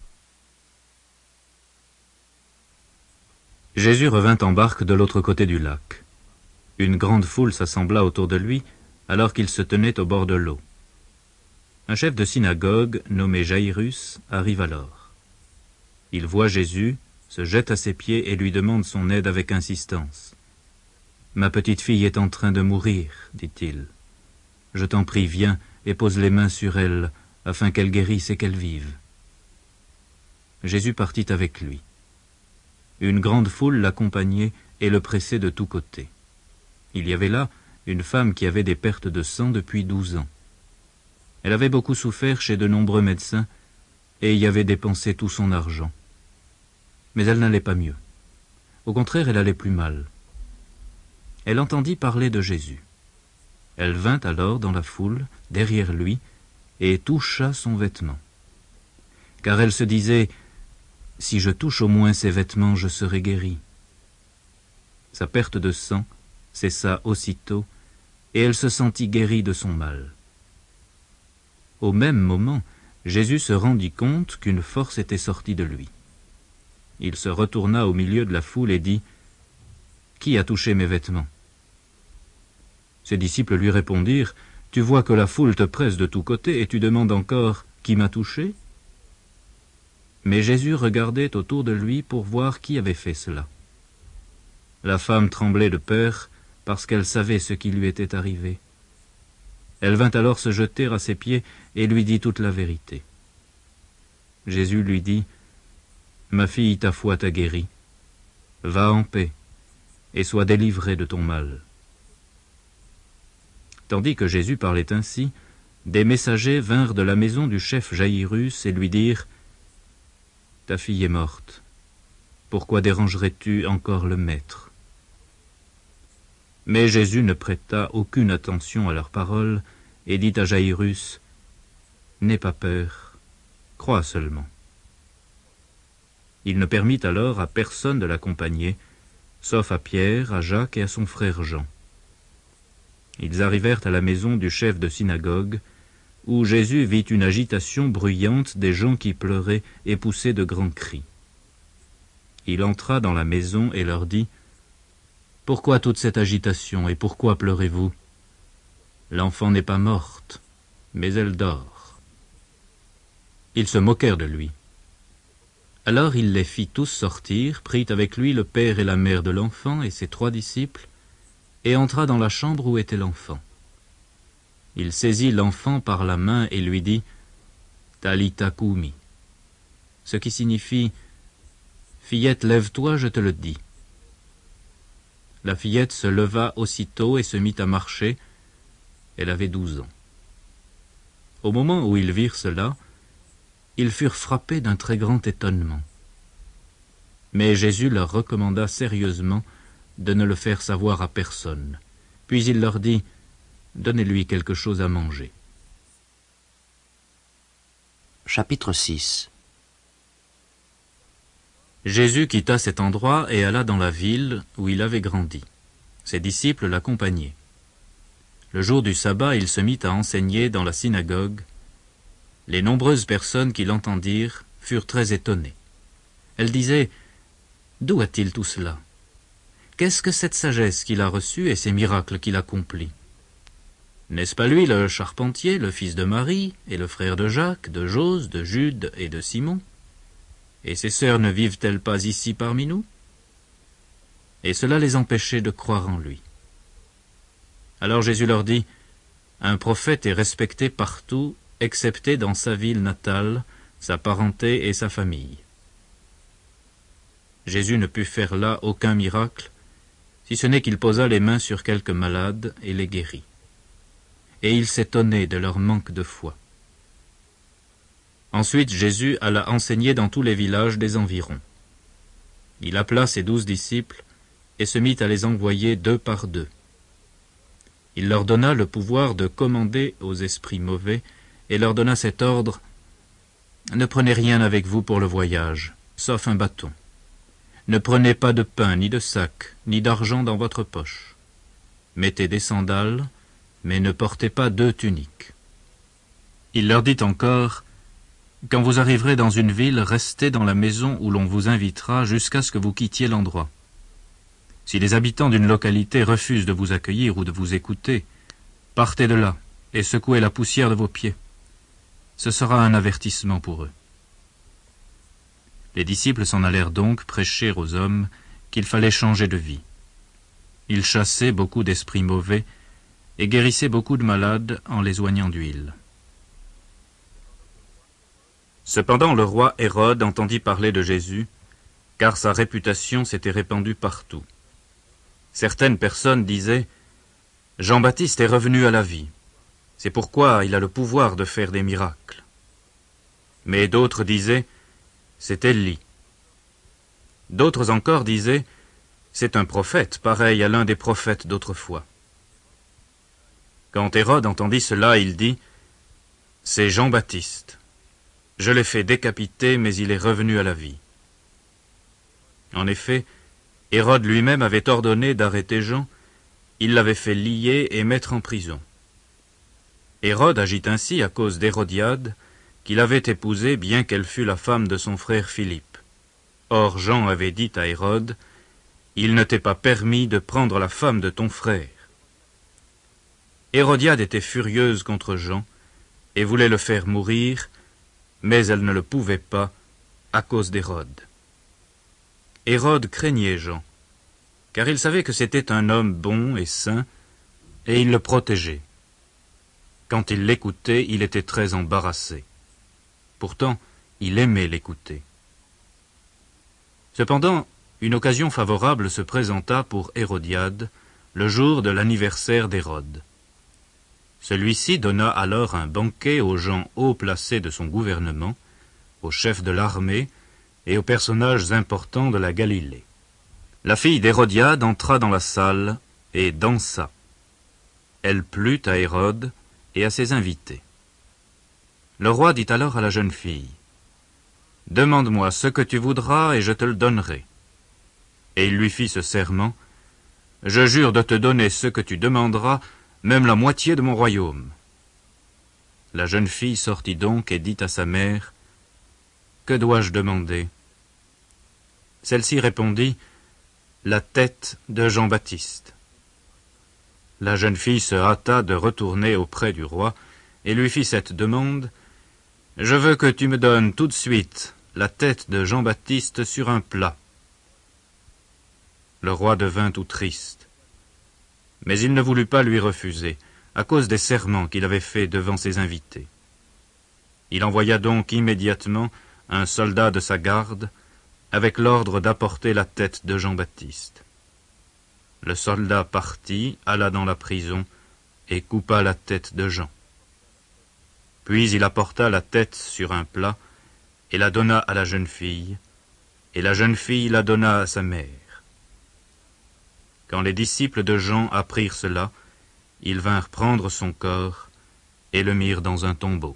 Jésus revint en barque de l'autre côté du lac. Une grande foule s'assembla autour de lui alors qu'il se tenait au bord de l'eau. Un chef de synagogue, nommé Jaïrus, arrive alors. Il voit Jésus, se jette à ses pieds et lui demande son aide avec insistance. « Ma petite fille est en train de mourir, dit-il. Je t'en prie, viens et pose les mains sur elle, afin qu'elle guérisse et qu'elle vive. » Jésus partit avec lui. Une grande foule l'accompagnait et le pressait de tous côtés. Il y avait là une femme qui avait des pertes de sang depuis douze ans. Elle avait beaucoup souffert chez de nombreux médecins et y avait dépensé tout son argent. Mais elle n'allait pas mieux. Au contraire, elle allait plus mal. Elle entendit parler de Jésus. Elle vint alors dans la foule, derrière lui, et toucha son vêtement. Car elle se disait « Si je touche au moins ses vêtements, je serai guérie. » Sa perte de sang cessa aussitôt, et elle se sentit guérie de son mal. Au même moment, Jésus se rendit compte qu'une force était sortie de lui. Il se retourna au milieu de la foule et dit « Qui a touché mes vêtements ?» Ses disciples lui répondirent « Tu vois que la foule te presse de tous côtés et tu demandes encore « Qui m'a touché ?» Mais Jésus regardait autour de lui pour voir qui avait fait cela. La femme tremblait de peur parce qu'elle savait ce qui lui était arrivé. Elle vint alors se jeter à ses pieds et lui dit toute la vérité. Jésus lui dit « Ma fille, ta foi t'a guérie. Va en paix et sois délivrée de ton mal. » Tandis que Jésus parlait ainsi, des messagers vinrent de la maison du chef Jaïrus et lui dirent « Ta fille est morte. Pourquoi dérangerais-tu encore le maître ?» Mais Jésus ne prêta aucune attention à leurs paroles et dit à Jaïrus n'aie pas peur, crois seulement. Il ne permit alors à personne de l'accompagner, sauf à Pierre, à Jacques et à son frère Jean. Ils arrivèrent à la maison du chef de synagogue, où Jésus vit une agitation bruyante des gens qui pleuraient et poussaient de grands cris. Il entra dans la maison et leur dit « Pourquoi toute cette agitation et pourquoi pleurez-vous? L'enfant n'est pas morte, mais elle dort. » Ils se moquèrent de lui. Alors il les fit tous sortir, prit avec lui le père et la mère de l'enfant et ses trois disciples, et entra dans la chambre où était l'enfant. Il saisit l'enfant par la main et lui dit « Talitha koumi », ce qui signifie « Fillette, lève-toi, je te le dis ». La fillette se leva aussitôt et se mit à marcher. Elle avait douze ans. Au moment où ils virent cela, ils furent frappés d'un très grand étonnement. Mais Jésus leur recommanda sérieusement de ne le faire savoir à personne. Puis il leur dit « Donnez-lui quelque chose à manger. » Chapitre six. Jésus quitta cet endroit et alla dans la ville où il avait grandi. Ses disciples l'accompagnaient. Le jour du sabbat, il se mit à enseigner dans la synagogue. Les nombreuses personnes qui l'entendirent furent très étonnées. Elles disaient « D'où a-t-il tout cela? Qu'est-ce que cette sagesse qu'il a reçue et ces miracles qu'il accomplit? N'est-ce pas lui le charpentier, le fils de Marie, et le frère de Jacques, de Jose, de Jude et de Simon? Et ses sœurs ne vivent-elles pas ici parmi nous? » Et cela les empêchait de croire en lui. Alors Jésus leur dit « Un prophète est respecté partout, excepté dans sa ville natale, sa parenté et sa famille. » Jésus ne put faire là aucun miracle, si ce n'est qu'il posa les mains sur quelques malades et les guérit. Et il s'étonnait de leur manque de foi. Ensuite Jésus alla enseigner dans tous les villages des environs. Il appela ses douze disciples et se mit à les envoyer deux par deux. Il leur donna le pouvoir de commander aux esprits mauvais et leur donna cet ordre « Ne prenez rien avec vous pour le voyage, sauf un bâton. Ne prenez pas de pain, ni de sac, ni d'argent dans votre poche. Mettez des sandales, mais ne portez pas deux tuniques. » Il leur dit encore « Quand vous arriverez dans une ville, restez dans la maison où l'on vous invitera jusqu'à ce que vous quittiez l'endroit. Si les habitants d'une localité refusent de vous accueillir ou de vous écouter, partez de là et secouez la poussière de vos pieds. Ce sera un avertissement pour eux. » Les disciples s'en allèrent donc prêcher aux hommes qu'il fallait changer de vie. Ils chassaient beaucoup d'esprits mauvais et guérissaient beaucoup de malades en les oignant d'huile. Cependant le roi Hérode entendit parler de Jésus, car sa réputation s'était répandue partout. Certaines personnes disaient « Jean-Baptiste est revenu à la vie, c'est pourquoi il a le pouvoir de faire des miracles. » Mais d'autres disaient « C'est Élie. » D'autres encore disaient « C'est un prophète, pareil à l'un des prophètes d'autrefois. » Quand Hérode entendit cela, il dit « C'est Jean-Baptiste. Je l'ai fait décapiter, mais il est revenu à la vie. » En effet, Hérode lui-même avait ordonné d'arrêter Jean, il l'avait fait lier et mettre en prison. Hérode agit ainsi à cause d'Hérodiade, qu'il avait épousée bien qu'elle fût la femme de son frère Philippe. Or Jean avait dit à Hérode, « Il ne t'est pas permis de prendre la femme de ton frère. » Hérodiade était furieuse contre Jean et voulait le faire mourir, mais elle ne le pouvait pas à cause d'Hérode. Hérode craignait Jean, car il savait que c'était un homme bon et saint, et il le protégeait. Quand il l'écoutait, il était très embarrassé. Pourtant, il aimait l'écouter. Cependant, une occasion favorable se présenta pour Hérodiade, le jour de l'anniversaire d'Hérode. Celui-ci donna alors un banquet aux gens haut placés de son gouvernement, aux chefs de l'armée et aux personnages importants de la Galilée. La fille d'Hérodiade entra dans la salle et dansa. Elle plut à Hérode et à ses invités. Le roi dit alors à la jeune fille, « Demande-moi ce que tu voudras et je te le donnerai. » Et il lui fit ce serment, « Je jure de te donner ce que tu demanderas, même la moitié de mon royaume. » La jeune fille sortit donc et dit à sa mère, « Que dois-je demander ?» Celle-ci répondit, « La tête de Jean-Baptiste. » La jeune fille se hâta de retourner auprès du roi et lui fit cette demande, « Je veux que tu me donnes tout de suite la tête de Jean-Baptiste sur un plat. » Le roi devint tout triste. Mais il ne voulut pas lui refuser, à cause des serments qu'il avait faits devant ses invités. Il envoya donc immédiatement un soldat de sa garde, avec l'ordre d'apporter la tête de Jean-Baptiste. Le soldat partit, alla dans la prison, et coupa la tête de Jean. Puis il apporta la tête sur un plat, et la donna à la jeune fille, et la jeune fille la donna à sa mère. Quand les disciples de Jean apprirent cela, ils vinrent prendre son corps, et le mirent dans un tombeau.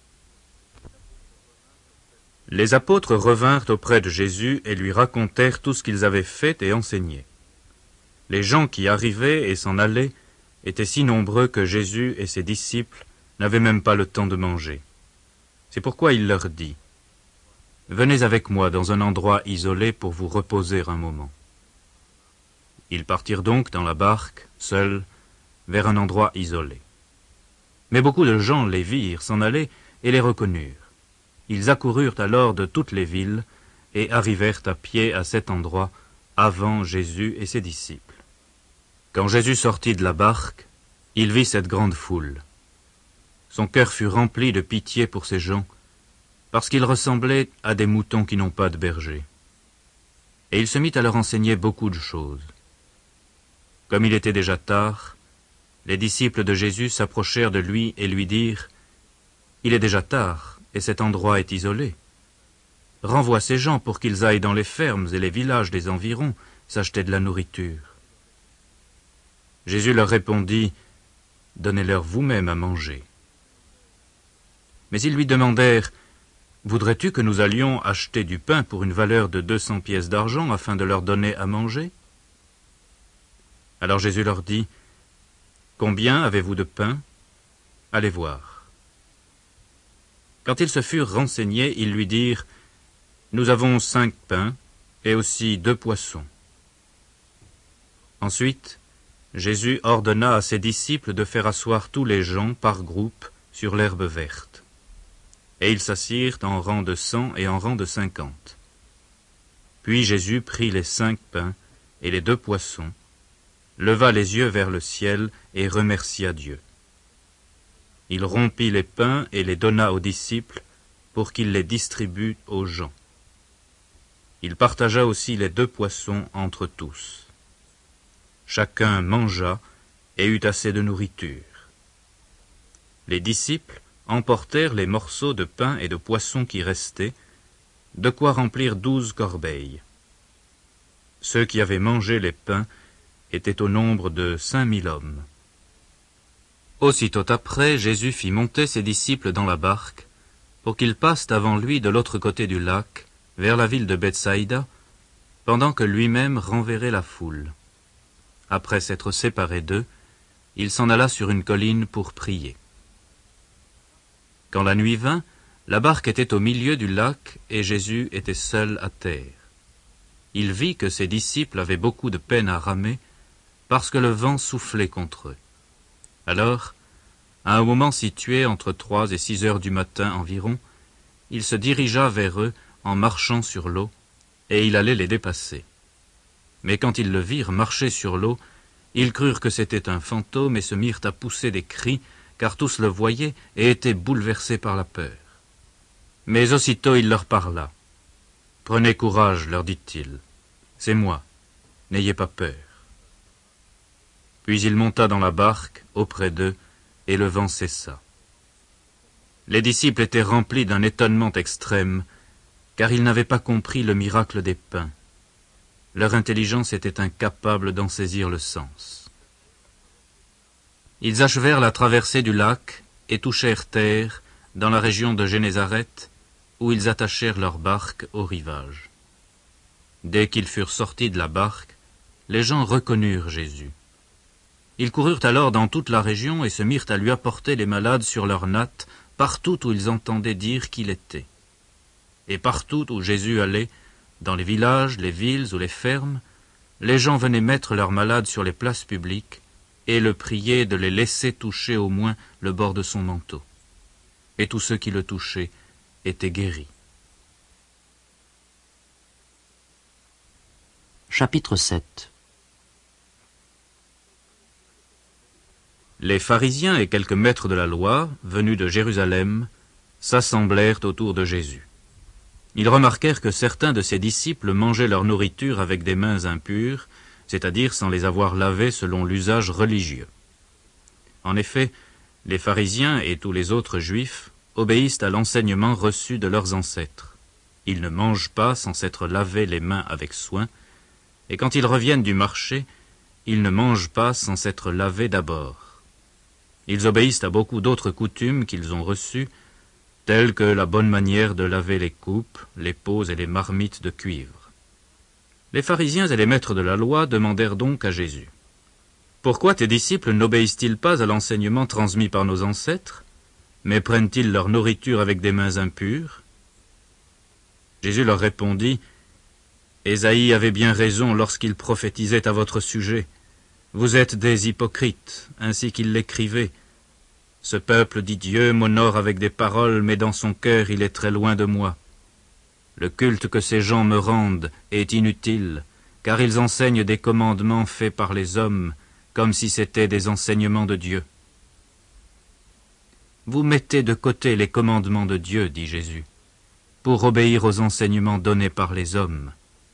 Les apôtres revinrent auprès de Jésus et lui racontèrent tout ce qu'ils avaient fait et enseigné. Les gens qui arrivaient et s'en allaient étaient si nombreux que Jésus et ses disciples n'avaient même pas le temps de manger. C'est pourquoi il leur dit, « Venez avec moi dans un endroit isolé pour vous reposer un moment. » Ils partirent donc dans la barque, seuls, vers un endroit isolé. Mais beaucoup de gens les virent s'en aller et les reconnurent. Ils accoururent alors de toutes les villes et arrivèrent à pied à cet endroit avant Jésus et ses disciples. Quand Jésus sortit de la barque, il vit cette grande foule. Son cœur fut rempli de pitié pour ces gens, parce qu'ils ressemblaient à des moutons qui n'ont pas de berger. Et il se mit à leur enseigner beaucoup de choses. Comme il était déjà tard, les disciples de Jésus s'approchèrent de lui et lui dirent, « Il est déjà tard, et cet endroit est isolé. Renvoie ces gens pour qu'ils aillent dans les fermes et les villages des environs s'acheter de la nourriture. » Jésus leur répondit, « Donnez-leur vous-même à manger. » Mais ils lui demandèrent, « Voudrais-tu que nous allions acheter du pain pour une valeur de deux cents pièces d'argent afin de leur donner à manger ?» Alors Jésus leur dit, « Combien avez-vous de pain? Allez voir. » Quand ils se furent renseignés, ils lui dirent, « Nous avons cinq pains et aussi deux poissons. » Ensuite, Jésus ordonna à ses disciples de faire asseoir tous les gens par groupe sur l'herbe verte. Et ils s'assirent en rang de cent et en rang de cinquante. Puis Jésus prit les cinq pains et les deux poissons, leva les yeux vers le ciel et remercia Dieu. Il rompit les pains et les donna aux disciples pour qu'ils les distribuent aux gens. Il partagea aussi les deux poissons entre tous. Chacun mangea et eut assez de nourriture. Les disciples emportèrent les morceaux de pain et de poisson qui restaient, de quoi remplir douze corbeilles. Ceux qui avaient mangé les pains étaient au nombre de cinq mille hommes. Aussitôt après, Jésus fit monter ses disciples dans la barque, pour qu'ils passent avant lui de l'autre côté du lac, vers la ville de Bethsaïda, pendant que lui-même renverrait la foule. Après s'être séparé d'eux, il s'en alla sur une colline pour prier. Quand la nuit vint, la barque était au milieu du lac et Jésus était seul à terre. Il vit que ses disciples avaient beaucoup de peine à ramer parce que le vent soufflait contre eux. Alors, à un moment situé entre trois et six heures du matin environ, il se dirigea vers eux en marchant sur l'eau, et il allait les dépasser. Mais quand ils le virent marcher sur l'eau, ils crurent que c'était un fantôme et se mirent à pousser des cris, car tous le voyaient et étaient bouleversés par la peur. Mais aussitôt il leur parla. « Prenez courage, leur dit-il, c'est moi, n'ayez pas peur. » Puis il monta dans la barque, auprès d'eux, et le vent cessa. Les disciples étaient remplis d'un étonnement extrême, car ils n'avaient pas compris le miracle des pains. Leur intelligence était incapable d'en saisir le sens. Ils achevèrent la traversée du lac et touchèrent terre dans la région de Génézareth, où ils attachèrent leur barque au rivage. Dès qu'ils furent sortis de la barque, les gens reconnurent Jésus. Ils coururent alors dans toute la région et se mirent à lui apporter les malades sur leurs nattes, partout où ils entendaient dire qu'il était. Et partout où Jésus allait, dans les villages, les villes ou les fermes, les gens venaient mettre leurs malades sur les places publiques et le priaient de les laisser toucher au moins le bord de son manteau. Et tous ceux qui le touchaient étaient guéris. Chapitre sept. Les pharisiens et quelques maîtres de la loi, venus de Jérusalem, s'assemblèrent autour de Jésus. Ils remarquèrent que certains de ses disciples mangeaient leur nourriture avec des mains impures, c'est-à-dire sans les avoir lavées selon l'usage religieux. En effet, les pharisiens et tous les autres juifs obéissent à l'enseignement reçu de leurs ancêtres. Ils ne mangent pas sans s'être lavés les mains avec soin, et quand ils reviennent du marché, ils ne mangent pas sans s'être lavés d'abord. Ils obéissent à beaucoup d'autres coutumes qu'ils ont reçues, telles que la bonne manière de laver les coupes, les pots et les marmites de cuivre. Les pharisiens et les maîtres de la loi demandèrent donc à Jésus: « Pourquoi tes disciples n'obéissent-ils pas à l'enseignement transmis par nos ancêtres, mais prennent-ils leur nourriture avec des mains impures ?» Jésus leur répondit: « Ésaïe avait bien raison lorsqu'il prophétisait à votre sujet. Vous êtes des hypocrites, ainsi qu'il l'écrivait. Ce peuple dit Dieu m'honore avec des paroles, mais dans son cœur il est très loin de moi. Le culte que ces gens me rendent est inutile, car ils enseignent des commandements faits par les hommes, comme si c'étaient des enseignements de Dieu. » Vous mettez de côté les commandements de Dieu, dit Jésus, pour obéir aux enseignements donnés par les hommes.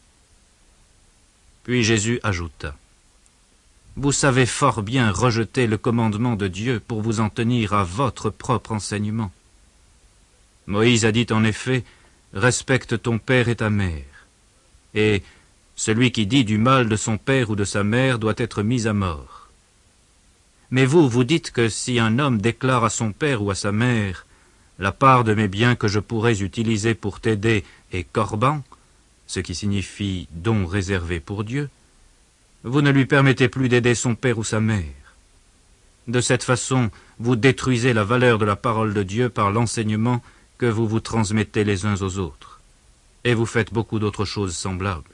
Puis Jésus ajouta: « Vous savez fort bien rejeter le commandement de Dieu pour vous en tenir à votre propre enseignement. Moïse a dit en effet, « Respecte ton père et ta mère. » Et « Celui qui dit du mal de son père ou de sa mère doit être mis à mort. » Mais vous, vous dites que si un homme déclare à son père ou à sa mère, « La part de mes biens que je pourrais utiliser pour t'aider est corban », ce qui signifie don réservé pour Dieu, vous ne lui permettez plus d'aider son père ou sa mère. De cette façon, vous détruisez la valeur de la parole de Dieu par l'enseignement que vous vous transmettez les uns aux autres, et vous faites beaucoup d'autres choses semblables.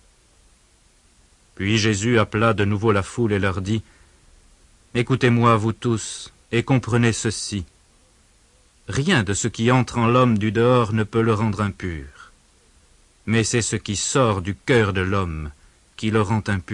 Puis Jésus appela de nouveau la foule et leur dit: « Écoutez-moi, vous tous, et comprenez ceci. Rien de ce qui entre en l'homme du dehors ne peut le rendre impur, mais c'est ce qui sort du cœur de l'homme qui le rend impur. »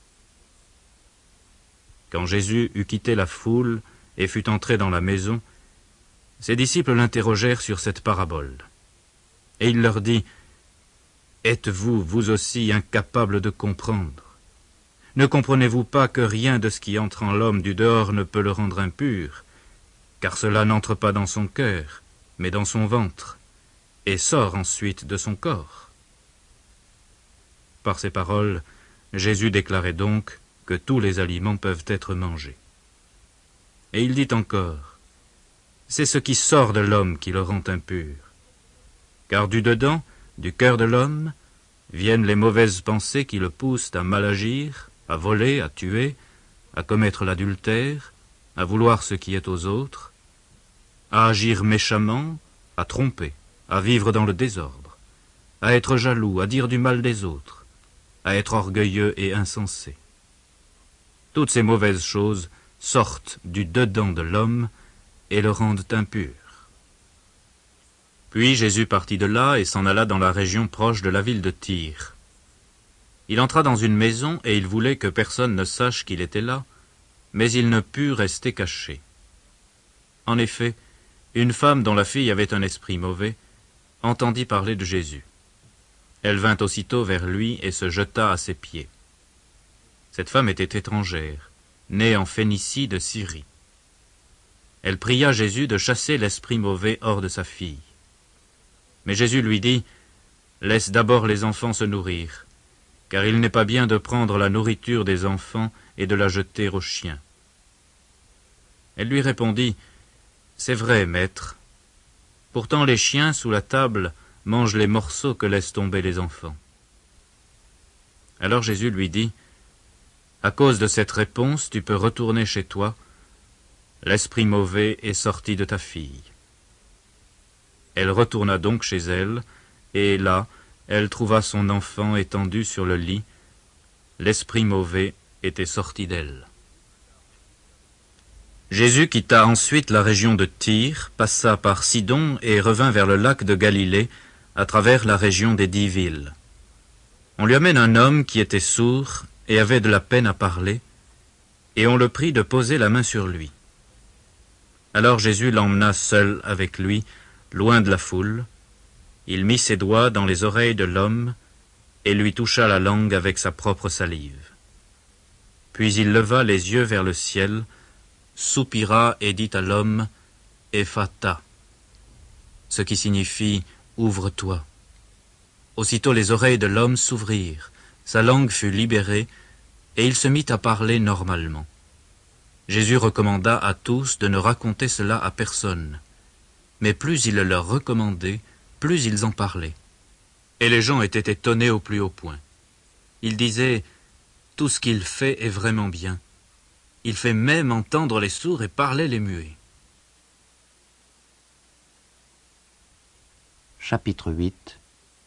Quand Jésus eut quitté la foule et fut entré dans la maison, ses disciples l'interrogèrent sur cette parabole. Et il leur dit: « Êtes-vous, vous aussi, incapables de comprendre? Ne comprenez-vous pas que rien de ce qui entre en l'homme du dehors ne peut le rendre impur, car cela n'entre pas dans son cœur, mais dans son ventre, et sort ensuite de son corps? » Par ces paroles, Jésus déclarait donc que tous les aliments peuvent être mangés. Et il dit encore: « C'est ce qui sort de l'homme qui le rend impur. Car du dedans, du cœur de l'homme, viennent les mauvaises pensées qui le poussent à mal agir, à voler, à tuer, à commettre l'adultère, à vouloir ce qui est aux autres, à agir méchamment, à tromper, à vivre dans le désordre, à être jaloux, à dire du mal des autres, à être orgueilleux et insensé. Toutes ces mauvaises choses sortent du dedans de l'homme et le rendent impur. » Puis Jésus partit de là et s'en alla dans la région proche de la ville de Tyr. Il entra dans une maison et il voulait que personne ne sache qu'il était là, mais il ne put rester caché. En effet, une femme dont la fille avait un esprit mauvais entendit parler de Jésus. Elle vint aussitôt vers lui et se jeta à ses pieds. Cette femme était étrangère, née en Phénicie de Syrie. Elle pria Jésus de chasser l'esprit mauvais hors de sa fille. Mais Jésus lui dit: « Laisse d'abord les enfants se nourrir, car il n'est pas bien de prendre la nourriture des enfants et de la jeter aux chiens. » Elle lui répondit: « C'est vrai, maître, Pourtant les chiens sous la table mangent les morceaux que laissent tomber les enfants. » Alors Jésus lui dit, « À cause de cette réponse, tu peux retourner chez toi. L'esprit mauvais est sorti de ta fille. » Elle retourna donc chez elle, et là, elle trouva son enfant étendu sur le lit. L'esprit mauvais était sorti d'elle. Jésus quitta ensuite la région de Tyr, passa par Sidon et revint vers le lac de Galilée, à travers la région des dix villes. On lui amène un homme qui était sourd et avait de la peine à parler, et on le prie de poser la main sur lui. Alors Jésus l'emmena seul avec lui, loin de la foule. Il mit ses doigts dans les oreilles de l'homme et lui toucha la langue avec sa propre salive. Puis il leva les yeux vers le ciel, soupira et dit à l'homme « Ephata », ce qui signifie « Ouvre-toi ». Aussitôt les oreilles de l'homme s'ouvrirent, sa langue fut libérée, et il se mit à parler normalement. Jésus recommanda à tous de ne raconter cela à personne. Mais plus il le leur recommandait, plus ils en parlaient. Et les gens étaient étonnés au plus haut point. Ils disaient « Tout ce qu'il fait est vraiment bien. Il fait même entendre les sourds et parler les muets. » Chapitre huit.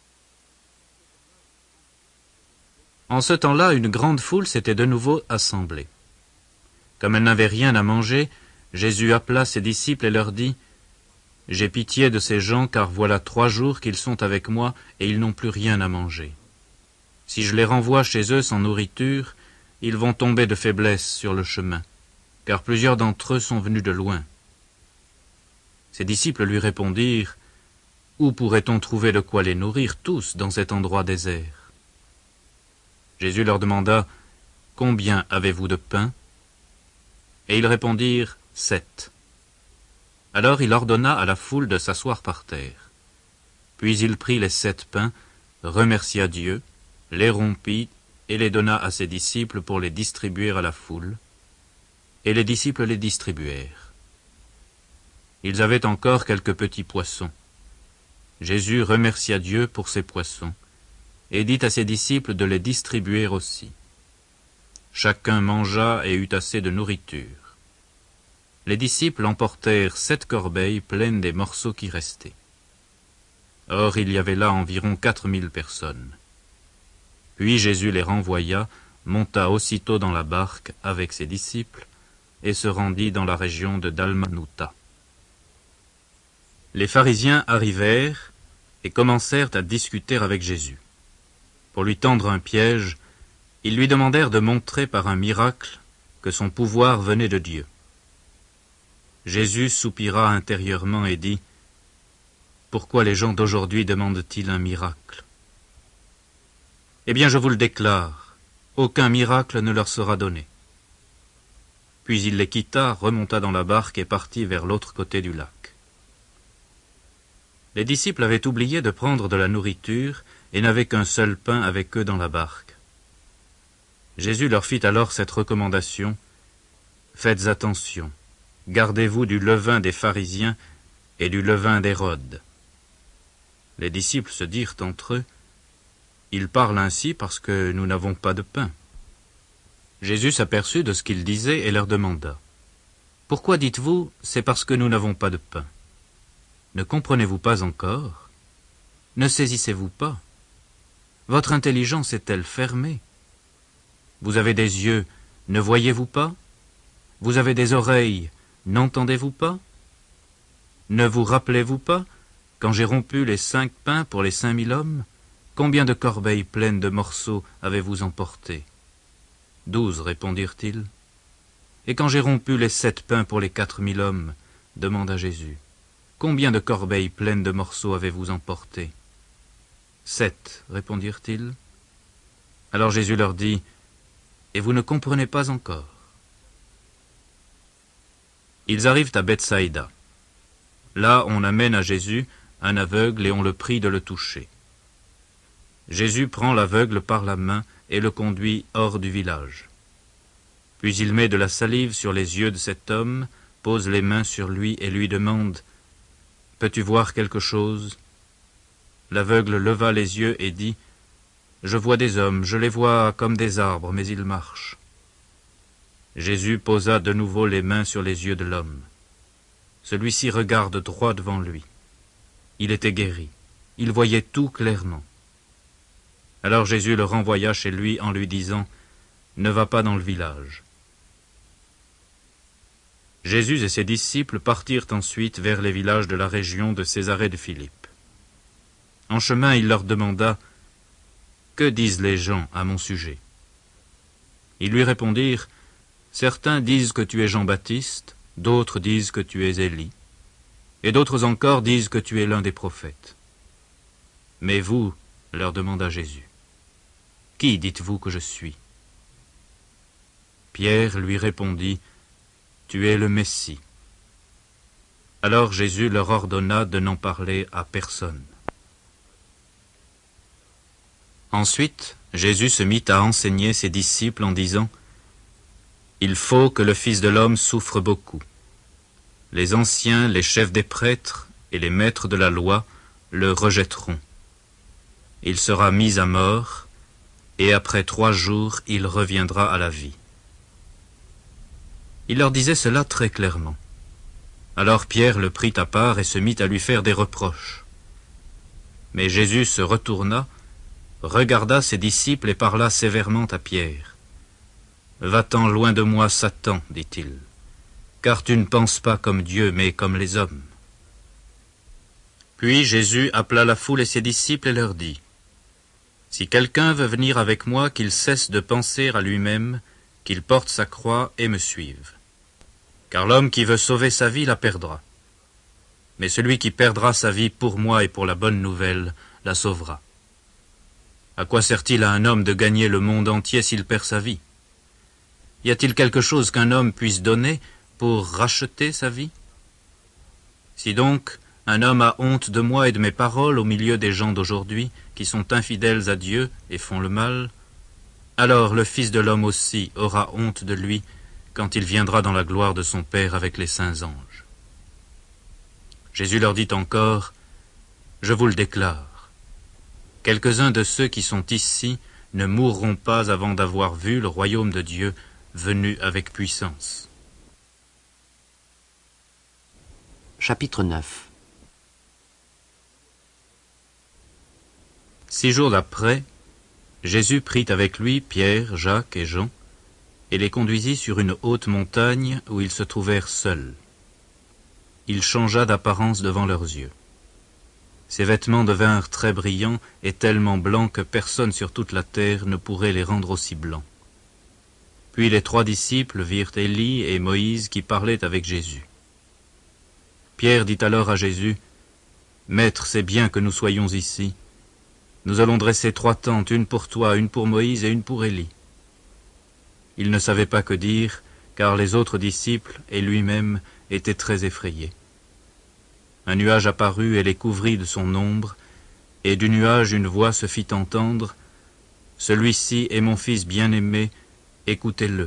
En ce temps-là, une grande foule s'était de nouveau assemblée. Comme elle n'avait rien à manger, Jésus appela ses disciples et leur dit « J'ai pitié de ces gens, car voilà trois jours qu'ils sont avec moi et ils n'ont plus rien à manger. Si je les renvoie chez eux sans nourriture, ils vont tomber de faiblesse sur le chemin, car plusieurs d'entre eux sont venus de loin. » Ses disciples lui répondirent « Où pourrait-on trouver de quoi les nourrir tous dans cet endroit désert ?» Jésus leur demanda « Combien avez-vous de pain ?» Et ils répondirent « Sept. » Alors il ordonna à la foule de s'asseoir par terre. Puis il prit les sept pains, remercia Dieu, les rompit et les donna à ses disciples pour les distribuer à la foule. Et les disciples les distribuèrent. Ils avaient encore quelques petits poissons. Jésus remercia Dieu pour ces poissons, et dit à ses disciples de les distribuer aussi. Chacun mangea et eut assez de nourriture. Les disciples emportèrent sept corbeilles pleines des morceaux qui restaient. Or il y avait là environ quatre mille personnes. Puis Jésus les renvoya, monta aussitôt dans la barque avec ses disciples, et se rendit dans la région de Dalmanutha. Les pharisiens arrivèrent et commencèrent à discuter avec Jésus. Pour lui tendre un piège, ils lui demandèrent de montrer par un miracle que son pouvoir venait de Dieu. Jésus soupira intérieurement et dit « Pourquoi les gens d'aujourd'hui demandent-ils un miracle ? Eh bien, je vous le déclare, aucun miracle ne leur sera donné. » Puis il les quitta, remonta dans la barque et partit vers l'autre côté du lac. Les disciples avaient oublié de prendre de la nourriture et n'avaient qu'un seul pain avec eux dans la barque. Jésus leur fit alors cette recommandation « Faites attention, gardez-vous du levain des pharisiens et du levain d'Hérode. » Les disciples se dirent entre eux « Il parle ainsi parce que nous n'avons pas de pain. » Jésus s'aperçut de ce qu'ils disaient et leur demanda « Pourquoi dites-vous, c'est parce que nous n'avons pas de pain? Ne comprenez-vous pas encore? Ne saisissez-vous pas? Votre intelligence est-elle fermée? Vous avez des yeux, ne voyez-vous pas? Vous avez des oreilles, n'entendez-vous pas? Ne vous rappelez-vous pas, quand j'ai rompu les cinq pains pour les cinq mille hommes, combien de corbeilles pleines de morceaux avez-vous emporté? Douze, répondirent-ils. Et quand j'ai rompu les sept pains pour les quatre mille hommes, demanda Jésus, combien de corbeilles pleines de morceaux avez-vous emporté? Sept, répondirent-ils. Alors Jésus leur dit, et vous ne comprenez pas encore? Ils arrivent à Bethsaïda. Là, on amène à Jésus un aveugle et on le prie de le toucher. Jésus prend l'aveugle par la main et le conduit hors du village. Puis il met de la salive sur les yeux de cet homme, pose les mains sur lui et lui demande « Peux-tu voir quelque chose ?» L'aveugle leva les yeux et dit, « Je vois des hommes, je les vois comme des arbres, mais ils marchent. » Jésus posa de nouveau les mains sur les yeux de l'homme. Celui-ci regarde droit devant lui. Il était guéri. Il voyait tout clairement. Alors Jésus le renvoya chez lui en lui disant, « Ne va pas dans le village. » Jésus et ses disciples partirent ensuite vers les villages de la région de Césarée de Philippe. En chemin, il leur demanda, « Que disent les gens à mon sujet ?» Ils lui répondirent, « Certains disent que tu es Jean-Baptiste, d'autres disent que tu es Élie, et d'autres encore disent que tu es l'un des prophètes. » Mais vous, leur demanda Jésus, « Qui dites-vous que je suis ?» Pierre lui répondit, « Tu es le Messie. » Alors Jésus leur ordonna de n'en parler à personne. Ensuite, Jésus se mit à enseigner ses disciples en disant, « Il faut que le Fils de l'homme souffre beaucoup. Les anciens, les chefs des prêtres et les maîtres de la loi le rejetteront. Il sera mis à mort, et après trois jours, il reviendra à la vie. » Il leur disait cela très clairement. Alors Pierre le prit à part et se mit à lui faire des reproches. Mais Jésus se retourna, regarda ses disciples et parla sévèrement à Pierre. « Va-t'en loin de moi, Satan, dit-il, car tu ne penses pas comme Dieu, mais comme les hommes. » Puis Jésus appela la foule et ses disciples et leur dit, « Si quelqu'un veut venir avec moi, qu'il cesse de penser à lui-même, qu'il porte sa croix et me suive. Car l'homme qui veut sauver sa vie la perdra. Mais celui qui perdra sa vie pour moi et pour la bonne nouvelle la sauvera. À quoi sert-il à un homme de gagner le monde entier s'il perd sa vie? Y a-t-il quelque chose qu'un homme puisse donner pour racheter sa vie? Si donc un homme a honte de moi et de mes paroles au milieu des gens d'aujourd'hui, qui sont infidèles à Dieu et font le mal, alors le Fils de l'homme aussi aura honte de lui quand il viendra dans la gloire de son Père avec les saints anges. » Jésus leur dit encore, « Je vous le déclare, quelques-uns de ceux qui sont ici ne mourront pas avant d'avoir vu le royaume de Dieu venu avec puissance. » Chapitre neuf. Six jours après, Jésus prit avec lui Pierre, Jacques et Jean, et les conduisit sur une haute montagne où ils se trouvèrent seuls. Il changea d'apparence devant leurs yeux. Ses vêtements devinrent très brillants et tellement blancs que personne sur toute la terre ne pourrait les rendre aussi blancs. Puis les trois disciples virent Élie et Moïse qui parlaient avec Jésus. Pierre dit alors à Jésus, « Maître, c'est bien que nous soyons ici. Nous allons dresser trois tentes, une pour toi, une pour Moïse et une pour Élie. » Il ne savait pas que dire, car les autres disciples et lui-même étaient très effrayés. Un nuage apparut et les couvrit de son ombre, et du nuage une voix se fit entendre, « Celui-ci est mon fils bien-aimé, écoutez-le. »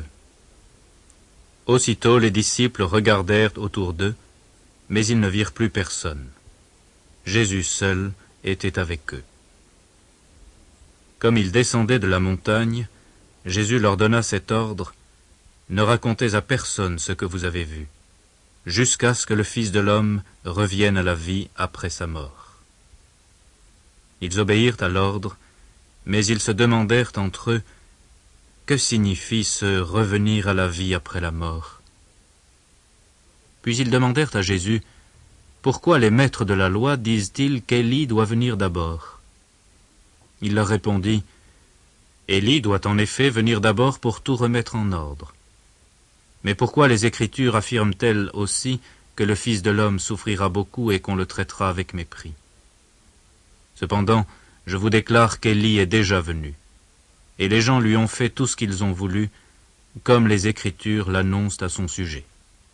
Aussitôt les disciples regardèrent autour d'eux, mais ils ne virent plus personne. Jésus seul était avec eux. Comme ils descendaient de la montagne, Jésus leur donna cet ordre, « Ne racontez à personne ce que vous avez vu, jusqu'à ce que le Fils de l'homme revienne à la vie après sa mort. » Ils obéirent à l'ordre, mais ils se demandèrent entre eux, « Que signifie ce revenir à la vie après la mort ?» Puis ils demandèrent à Jésus, « Pourquoi les maîtres de la loi disent-ils qu'Élie doit venir d'abord ?» Il leur répondit, « Élie doit en effet venir d'abord pour tout remettre en ordre. Mais pourquoi les Écritures affirment-elles aussi que le Fils de l'homme souffrira beaucoup et qu'on le traitera avec mépris? Cependant, je vous déclare qu'Élie est déjà venu, et les gens lui ont fait tout ce qu'ils ont voulu, comme les Écritures l'annoncent à son sujet. »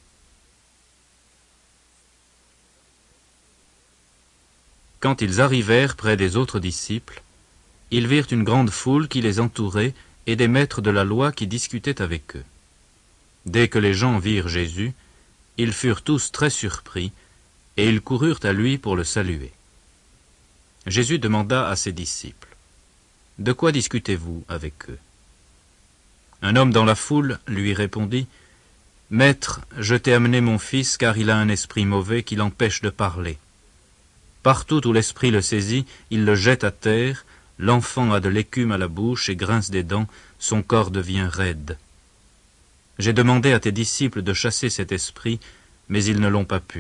Quand ils arrivèrent près des autres disciples, ils virent une grande foule qui les entourait et des maîtres de la loi qui discutaient avec eux. Dès que les gens virent Jésus, ils furent tous très surpris et ils coururent à lui pour le saluer. Jésus demanda à ses disciples, « De quoi discutez-vous avec eux ?» Un homme dans la foule lui répondit, « Maître, je t'ai amené mon fils car il a un esprit mauvais qui l'empêche de parler. Partout où l'esprit le saisit, il le jette à terre, l'enfant a de l'écume à la bouche et grince des dents, son corps devient raide. J'ai demandé à tes disciples de chasser cet esprit, mais ils ne l'ont pas pu. »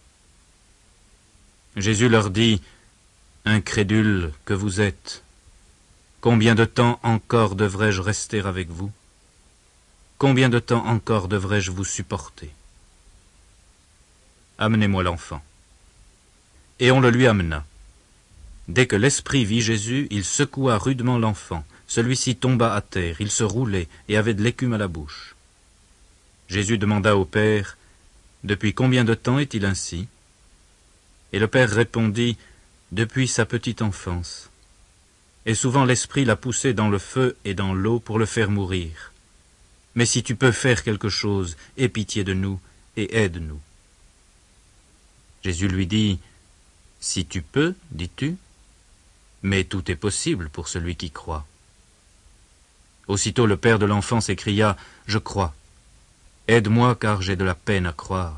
Jésus leur dit, « Incrédules que vous êtes, combien de temps encore devrais-je rester avec vous? Combien de temps encore devrais-je vous supporter? Amenez-moi l'enfant. » Et on le lui amena. Dès que l'esprit vit Jésus, il secoua rudement l'enfant. Celui-ci tomba à terre, il se roulait et avait de l'écume à la bouche. Jésus demanda au Père, « Depuis combien de temps est-il ainsi ?» Et le Père répondit, « Depuis sa petite enfance. Et souvent l'esprit l'a poussé dans le feu et dans l'eau pour le faire mourir. Mais si tu peux faire quelque chose, aie pitié de nous et aide-nous. » Jésus lui dit, « Si tu peux, dis-tu, mais tout est possible pour celui qui croit. » Aussitôt le père de l'enfant s'écria, « Je crois. Aide-moi car j'ai de la peine à croire. »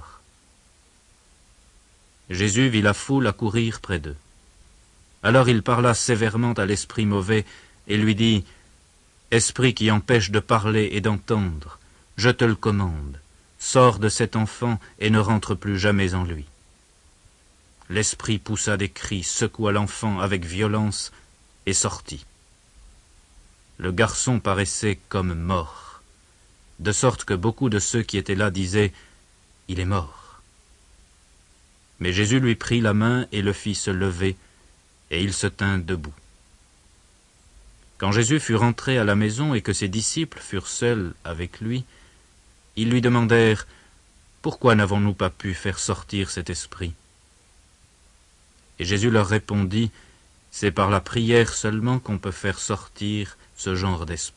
Jésus vit la foule accourir près d'eux. Alors il parla sévèrement à l'esprit mauvais et lui dit, « Esprit qui empêche de parler et d'entendre, je te le commande, sors de cet enfant et ne rentre plus jamais en lui. » L'esprit poussa des cris, secoua l'enfant avec violence et sortit. Le garçon paraissait comme mort, de sorte que beaucoup de ceux qui étaient là disaient, « Il est mort. » Mais Jésus lui prit la main et le fit se lever, et il se tint debout. Quand Jésus fut rentré à la maison et que ses disciples furent seuls avec lui, ils lui demandèrent, « Pourquoi n'avons-nous pas pu faire sortir cet esprit ?» Et Jésus leur répondit, « C'est par la prière seulement qu'on peut faire sortir ce genre d'esprit. »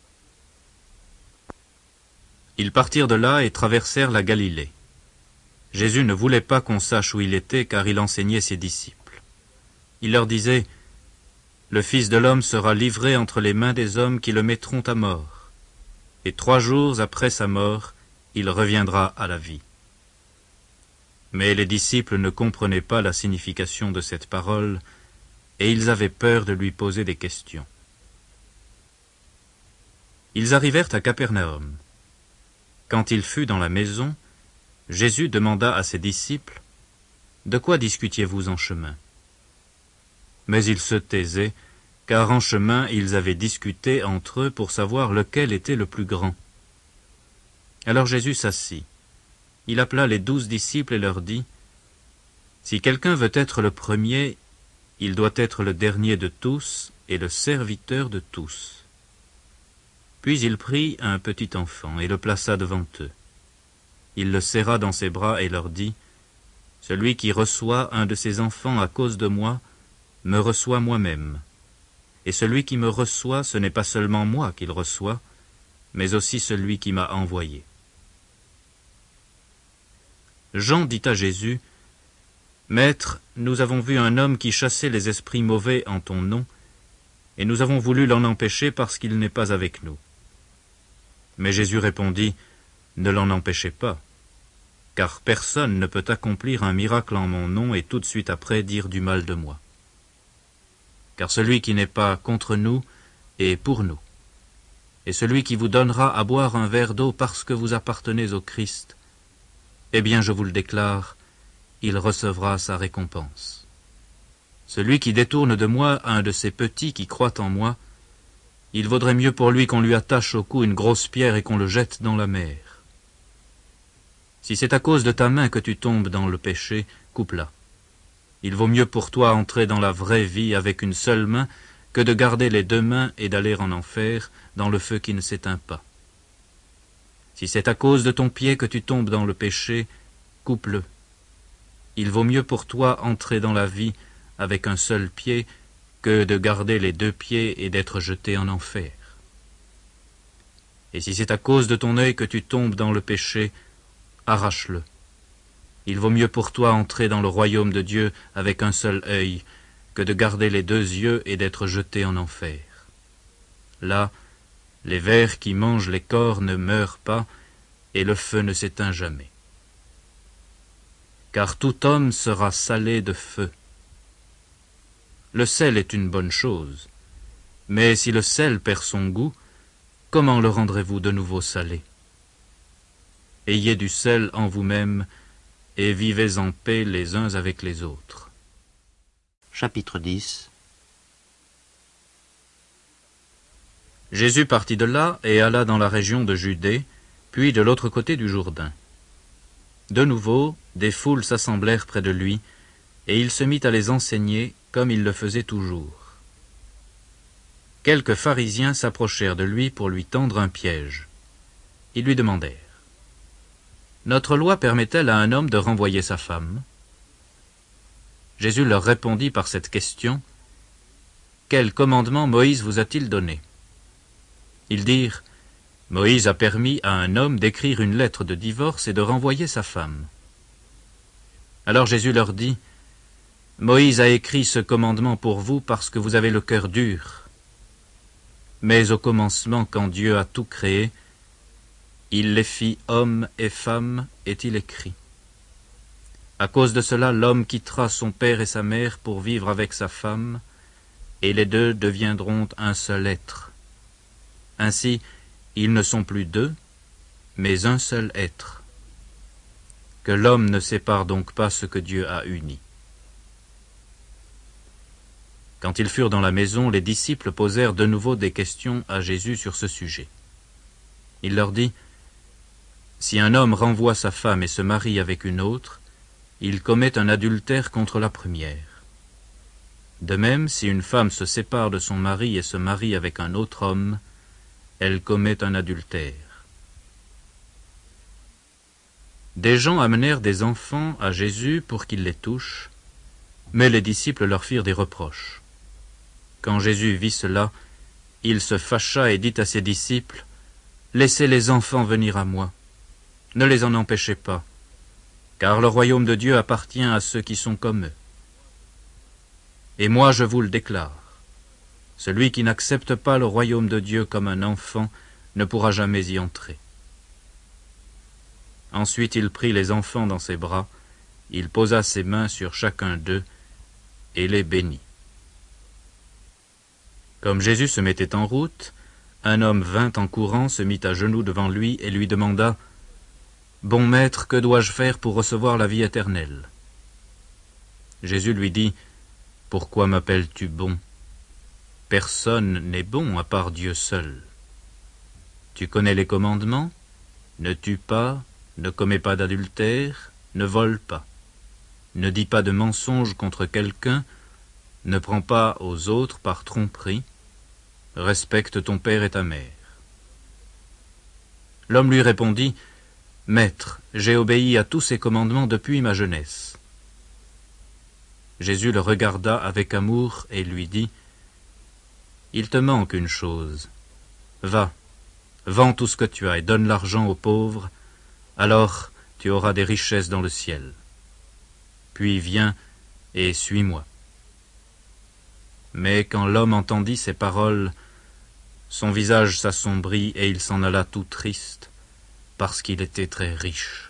Ils partirent de là et traversèrent la Galilée. Jésus ne voulait pas qu'on sache où il était, car il enseignait ses disciples. Il leur disait, « Le Fils de l'homme sera livré entre les mains des hommes qui le mettront à mort, et trois jours après sa mort, il reviendra à la vie. » Mais les disciples ne comprenaient pas la signification de cette parole, et ils avaient peur de lui poser des questions. Ils arrivèrent à Capernaum. Quand il fut dans la maison, Jésus demanda à ses disciples, « De quoi discutiez-vous en chemin ?» Mais ils se taisaient, car en chemin ils avaient discuté entre eux pour savoir lequel était le plus grand. Alors Jésus s'assit. Il appela les douze disciples et leur dit, « Si quelqu'un veut être le premier, il doit être le dernier de tous et le serviteur de tous. » Puis il prit un petit enfant et le plaça devant eux. Il le serra dans ses bras et leur dit, « Celui qui reçoit un de ces enfants à cause de moi, me reçoit moi-même. Et celui qui me reçoit, ce n'est pas seulement moi qu'il reçoit, mais aussi celui qui m'a envoyé. » Jean dit à Jésus, « Maître, nous avons vu un homme qui chassait les esprits mauvais en ton nom, et nous avons voulu l'en empêcher parce qu'il n'est pas avec nous. » Mais Jésus répondit, « Ne l'en empêchez pas, car personne ne peut accomplir un miracle en mon nom et tout de suite après dire du mal de moi. Car celui qui n'est pas contre nous est pour nous. Et celui qui vous donnera à boire un verre d'eau parce que vous appartenez au Christ, eh bien je vous le déclare, il recevra sa récompense. Celui qui détourne de moi un de ces petits qui croient en moi, il vaudrait mieux pour lui qu'on lui attache au cou une grosse pierre et qu'on le jette dans la mer. Si c'est à cause de ta main que tu tombes dans le péché, coupe-la. Il vaut mieux pour toi entrer dans la vraie vie avec une seule main que de garder les deux mains et d'aller en enfer dans le feu qui ne s'éteint pas. Si c'est à cause de ton pied que tu tombes dans le péché, coupe-le. Il vaut mieux pour toi entrer dans la vie avec un seul pied que de garder les deux pieds et d'être jeté en enfer. Et si c'est à cause de ton œil que tu tombes dans le péché, arrache-le. Il vaut mieux pour toi entrer dans le royaume de Dieu avec un seul œil, que de garder les deux yeux et d'être jeté en enfer. Là, les vers qui mangent les corps ne meurent pas, et le feu ne s'éteint jamais. Car tout homme sera salé de feu. Le sel est une bonne chose, mais si le sel perd son goût, comment le rendrez-vous de nouveau salé? Ayez du sel en vous-même, et vivez en paix les uns avec les autres. Chapitre dix. Jésus partit de là et alla dans la région de Judée, puis de l'autre côté du Jourdain. De nouveau, des foules s'assemblèrent près de lui, et il se mit à les enseigner comme il le faisait toujours. Quelques pharisiens s'approchèrent de lui pour lui tendre un piège. Ils lui demandèrent: « Notre loi permet-elle à un homme de renvoyer sa femme ?» Jésus leur répondit par cette question: « Quel commandement Moïse vous a-t-il donné ?» Ils dirent: « Moïse a permis à un homme d'écrire une lettre de divorce et de renvoyer sa femme. » Alors Jésus leur dit: « Moïse a écrit ce commandement pour vous parce que vous avez le cœur dur. Mais au commencement, quand Dieu a tout créé, il les fit hommes et femmes, est-il écrit. À cause de cela, l'homme quittera son père et sa mère pour vivre avec sa femme, et les deux deviendront un seul être. Ainsi, ils ne sont plus deux, mais un seul être. Que l'homme ne sépare donc pas ce que Dieu a uni. » Quand ils furent dans la maison, les disciples posèrent de nouveau des questions à Jésus sur ce sujet. Il leur dit: « Si un homme renvoie sa femme et se marie avec une autre, il commet un adultère contre la première. De même, si une femme se sépare de son mari et se marie avec un autre homme, elle commet un adultère. » Des gens amenèrent des enfants à Jésus pour qu'il les touche, mais les disciples leur firent des reproches. Quand Jésus vit cela, il se fâcha et dit à ses disciples: « Laissez les enfants venir à moi, ne les en empêchez pas, car le royaume de Dieu appartient à ceux qui sont comme eux. Et moi je vous le déclare, celui qui n'accepte pas le royaume de Dieu comme un enfant ne pourra jamais y entrer. » Ensuite il prit les enfants dans ses bras, il posa ses mains sur chacun d'eux et les bénit. Comme Jésus se mettait en route, un homme vint en courant, se mit à genoux devant lui et lui demanda: « Bon maître, que dois-je faire pour recevoir la vie éternelle ?» Jésus lui dit: « Pourquoi m'appelles-tu bon? Personne n'est bon à part Dieu seul. Tu connais les commandements: ne tue pas, ne commets pas d'adultère, ne vole pas, ne dis pas de mensonge contre quelqu'un, ne prends pas aux autres par tromperie, respecte ton père et ta mère. » L'homme lui répondit: « Maître, j'ai obéi à tous ces commandements depuis ma jeunesse. » Jésus le regarda avec amour et lui dit: « Il te manque une chose. Va, vends tout ce que tu as et donne l'argent aux pauvres, alors tu auras des richesses dans le ciel. Puis viens et suis-moi. » Mais quand l'homme entendit ces paroles, son visage s'assombrit et il s'en alla tout triste, parce qu'il était très riche.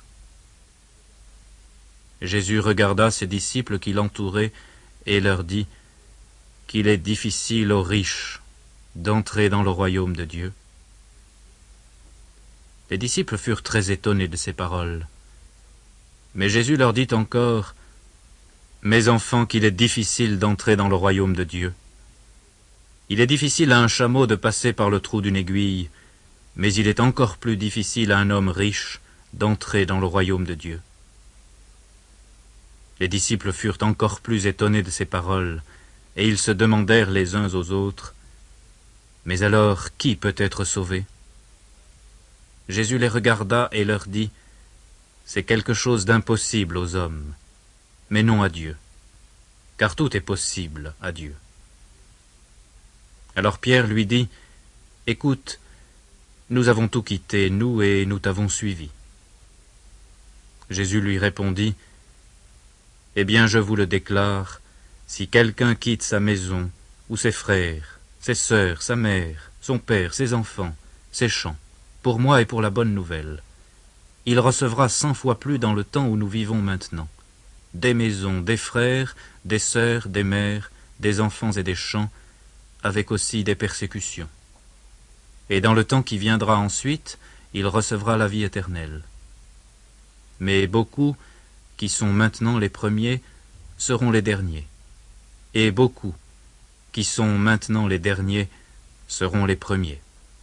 Jésus regarda ses disciples qui l'entouraient et leur dit qu'il est difficile aux riches d'entrer dans le royaume de Dieu. Les disciples furent très étonnés de ces paroles. Mais Jésus leur dit encore: « Mes enfants, qu'il est difficile d'entrer dans le royaume de Dieu. Il est difficile à un chameau de passer par le trou d'une aiguille, mais il est encore plus difficile à un homme riche d'entrer dans le royaume de Dieu. » Les disciples furent encore plus étonnés de ces paroles, et ils se demandèrent les uns aux autres: « Mais alors, qui peut être sauvé ?» Jésus les regarda et leur dit: « C'est quelque chose d'impossible aux hommes, mais non à Dieu, car tout est possible à Dieu. » Alors Pierre lui dit: « Écoute, nous avons tout quitté, nous, et nous t'avons suivi. » Jésus lui répondit, « Eh bien, je vous le déclare, si quelqu'un quitte sa maison, ou ses frères, ses sœurs, sa mère, son père, ses enfants, ses champs, pour moi et pour la bonne nouvelle, il recevra cent fois plus dans le temps où nous vivons maintenant, des maisons, des frères, des sœurs, des mères, des enfants et des champs, avec aussi des persécutions. Et dans le temps qui viendra ensuite, il recevra la vie éternelle. Mais beaucoup, qui sont maintenant les premiers, seront les derniers, et beaucoup, qui sont maintenant les derniers, seront les premiers. »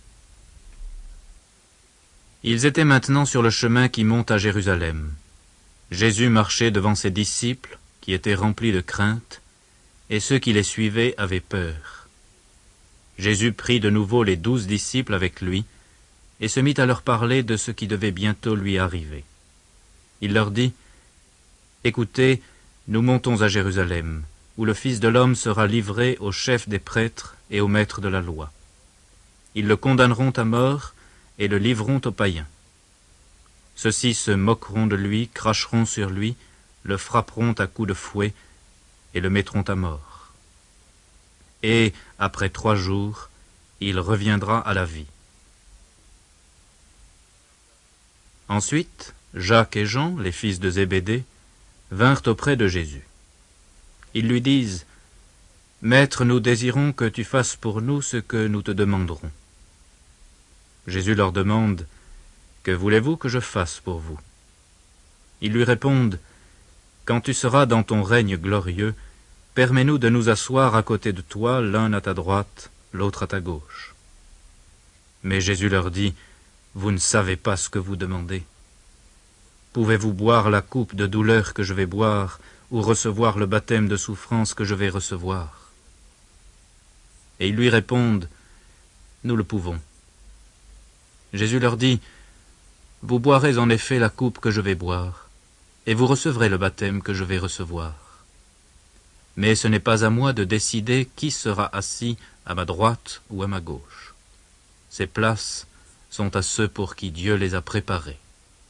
Ils étaient maintenant sur le chemin qui monte à Jérusalem. Jésus marchait devant ses disciples, qui étaient remplis de crainte, et ceux qui les suivaient avaient peur. Jésus prit de nouveau les douze disciples avec lui, et se mit à leur parler de ce qui devait bientôt lui arriver. Il leur dit, « Écoutez, nous montons à Jérusalem, où le Fils de l'homme sera livré aux chefs des prêtres et aux maîtres de la loi. Ils le condamneront à mort et le livreront aux païens. Ceux-ci se moqueront de lui, cracheront sur lui, le frapperont à coups de fouet et le mettront à mort. Et, après trois jours, il reviendra à la vie. » Ensuite, Jacques et Jean, les fils de Zébédée, vinrent auprès de Jésus. Ils lui disent, « Maître, nous désirons que tu fasses pour nous ce que nous te demanderons. » Jésus leur demande, « Que voulez-vous que je fasse pour vous ?» Ils lui répondent, « Quand tu seras dans ton règne glorieux, permets-nous de nous asseoir à côté de toi, l'un à ta droite, l'autre à ta gauche. » Mais Jésus leur dit, « Vous ne savez pas ce que vous demandez. Pouvez-vous boire la coupe de douleur que je vais boire, ou recevoir le baptême de souffrance que je vais recevoir ?» Et ils lui répondent, « Nous le pouvons. » Jésus leur dit, « Vous boirez en effet la coupe que je vais boire, et vous recevrez le baptême que je vais recevoir. Mais ce n'est pas à moi de décider qui sera assis à ma droite ou à ma gauche. Ces places sont à ceux pour qui Dieu les a préparées. »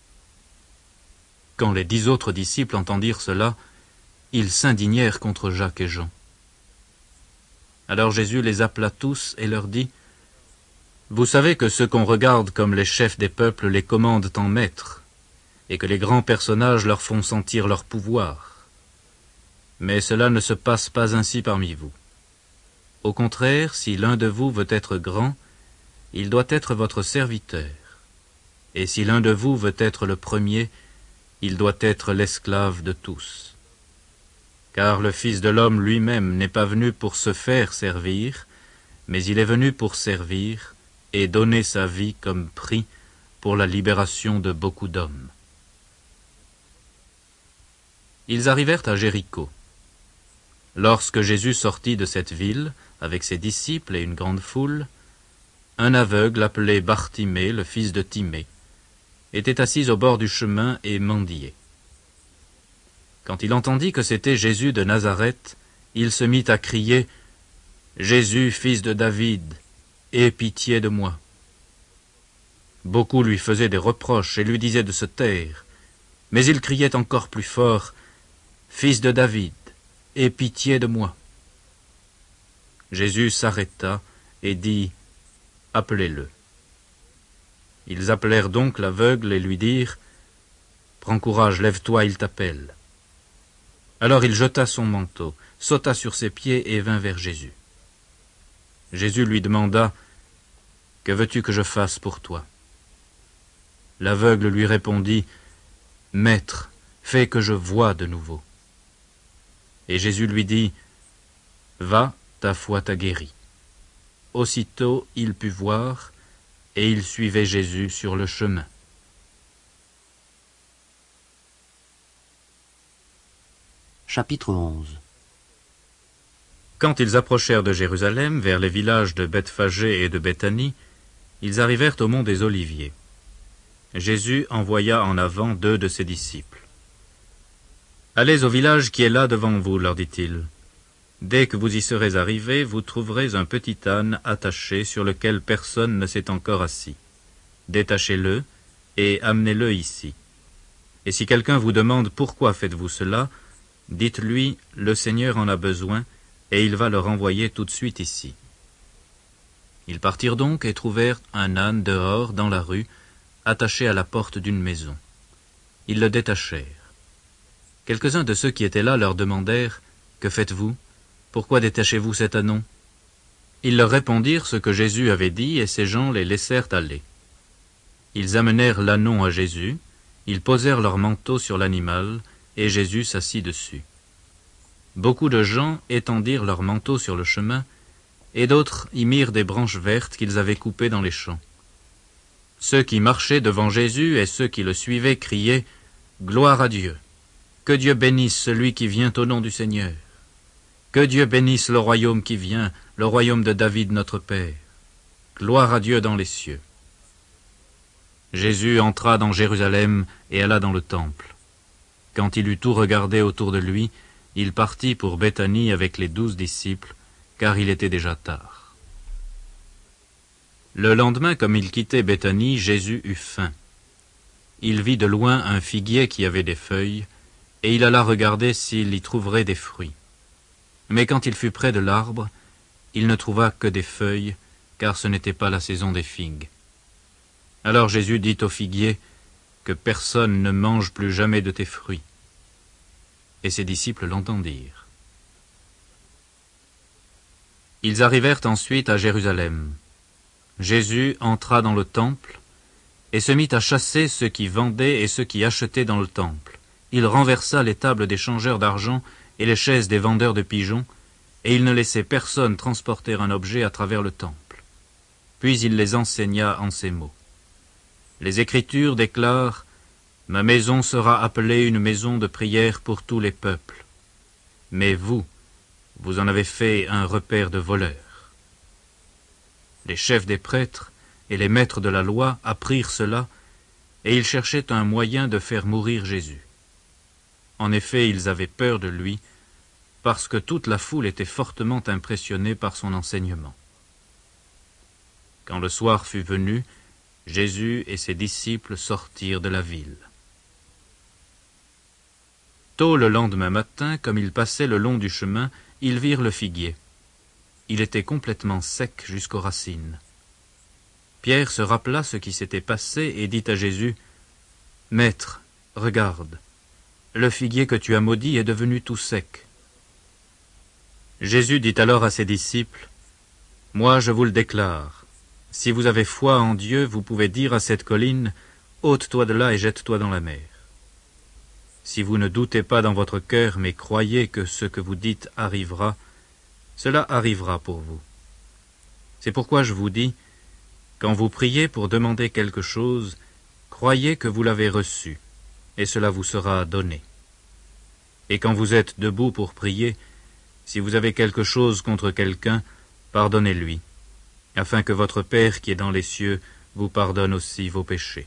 Quand les dix autres disciples entendirent cela, ils s'indignèrent contre Jacques et Jean. Alors Jésus les appela tous et leur dit, « Vous savez que ceux qu'on regarde comme les chefs des peuples les commandent en maîtres, et que les grands personnages leur font sentir leur pouvoir. Mais cela ne se passe pas ainsi parmi vous. Au contraire, si l'un de vous veut être grand, il doit être votre serviteur. Et si l'un de vous veut être le premier, il doit être l'esclave de tous. Car le Fils de l'homme lui-même n'est pas venu pour se faire servir, mais il est venu pour servir et donner sa vie comme prix pour la libération de beaucoup d'hommes. » Ils arrivèrent à Jéricho. Lorsque Jésus sortit de cette ville, avec ses disciples et une grande foule, un aveugle appelé Bartimée, le fils de Timée, était assis au bord du chemin et mendiait. Quand il entendit que c'était Jésus de Nazareth, il se mit à crier, « Jésus, fils de David, aie pitié de moi. » Beaucoup lui faisaient des reproches et lui disaient de se taire, mais il criait encore plus fort, « Fils de David, aie pitié de moi. » Jésus s'arrêta et dit, « Appelez-le. » Ils appelèrent donc l'aveugle et lui dirent, « Prends courage, lève-toi, il t'appelle. » Alors il jeta son manteau, sauta sur ses pieds et vint vers Jésus. Jésus lui demanda, « Que veux-tu que je fasse pour toi ?» L'aveugle lui répondit, « Maître, fais que je voie de nouveau. » Et Jésus lui dit, « Va, ta foi t'a guéri. » Aussitôt il put voir, et il suivait Jésus sur le chemin. Chapitre onze. Quand ils approchèrent de Jérusalem, vers les villages de Bethphagée et de Béthanie, ils arrivèrent au mont des Oliviers. Jésus envoya en avant deux de ses disciples. « Allez au village qui est là devant vous, leur dit-il. Dès que vous y serez arrivés, vous trouverez un petit âne attaché sur lequel personne ne s'est encore assis. Détachez-le et amenez-le ici. Et si quelqu'un vous demande pourquoi faites-vous cela, dites-lui, le Seigneur en a besoin, et il va le renvoyer tout de suite ici. Ils partirent donc et trouvèrent un âne dehors, dans la rue, attaché à la porte d'une maison. Ils le détachèrent. Quelques-uns de ceux qui étaient là leur demandèrent, « Que faites-vous? Pourquoi détachez-vous cet ânon ?» Ils leur répondirent ce que Jésus avait dit, et ces gens les laissèrent aller. Ils amenèrent l'ânon à Jésus, ils posèrent leur manteau sur l'animal, et Jésus s'assit dessus. Beaucoup de gens étendirent leurs manteaux sur le chemin, et d'autres y mirent des branches vertes qu'ils avaient coupées dans les champs. Ceux qui marchaient devant Jésus et ceux qui le suivaient criaient « Gloire à Dieu! Que Dieu bénisse celui qui vient au nom du Seigneur! Que Dieu bénisse le royaume qui vient, le royaume de David notre Père! Gloire à Dieu dans les cieux! » Jésus entra dans Jérusalem et alla dans le temple. Quand il eut tout regardé autour de lui, il partit pour Béthanie avec les douze disciples, car il était déjà tard. Le lendemain, comme il quittait Béthanie, Jésus eut faim. Il vit de loin un figuier qui avait des feuilles, et il alla regarder s'il y trouverait des fruits. Mais quand il fut près de l'arbre, il ne trouva que des feuilles, car ce n'était pas la saison des figues. Alors Jésus dit au figuier, « Que personne ne mange plus jamais de tes fruits. » Et ses disciples l'entendirent. Ils arrivèrent ensuite à Jérusalem. Jésus entra dans le temple et se mit à chasser ceux qui vendaient et ceux qui achetaient dans le temple. Il renversa les tables des changeurs d'argent et les chaises des vendeurs de pigeons, et il ne laissait personne transporter un objet à travers le temple. Puis il les enseigna en ces mots. Les Écritures déclarent « Ma maison sera appelée une maison de prière pour tous les peuples. Mais vous, vous en avez fait un repaire de voleurs. » Les chefs des prêtres et les maîtres de la loi apprirent cela, et ils cherchaient un moyen de faire mourir Jésus. En effet, ils avaient peur de lui, parce que toute la foule était fortement impressionnée par son enseignement. Quand le soir fut venu, Jésus et ses disciples sortirent de la ville. Tôt le lendemain matin, comme ils passaient le long du chemin, ils virent le figuier. Il était complètement sec jusqu'aux racines. Pierre se rappela ce qui s'était passé et dit à Jésus, « Maître, regarde, le figuier que tu as maudit est devenu tout sec. » Jésus dit alors à ses disciples, « Moi je vous le déclare, si vous avez foi en Dieu, vous pouvez dire à cette colline, « Ôte-toi de là et jette-toi dans la mer. » Si vous ne doutez pas dans votre cœur, mais croyez que ce que vous dites arrivera, cela arrivera pour vous. C'est pourquoi je vous dis, quand vous priez pour demander quelque chose, croyez que vous l'avez reçu, et cela vous sera donné. Et quand vous êtes debout pour prier, si vous avez quelque chose contre quelqu'un, pardonnez-lui, afin que votre Père qui est dans les cieux vous pardonne aussi vos péchés.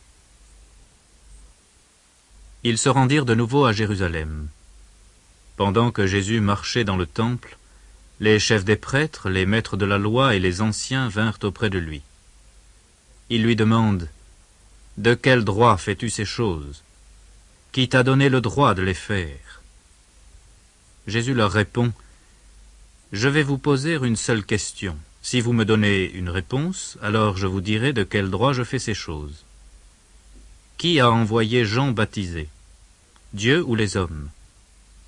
Ils se rendirent de nouveau à Jérusalem. Pendant que Jésus marchait dans le temple, les chefs des prêtres, les maîtres de la loi et les anciens vinrent auprès de lui. Ils lui demandent, « De quel droit fais-tu ces choses? Qui t'a donné le droit de les faire ?» Jésus leur répond, « Je vais vous poser une seule question. Si vous me donnez une réponse, alors je vous dirai de quel droit je fais ces choses. Qui a envoyé Jean baptiser? Dieu ou les hommes? Répondez-moi. »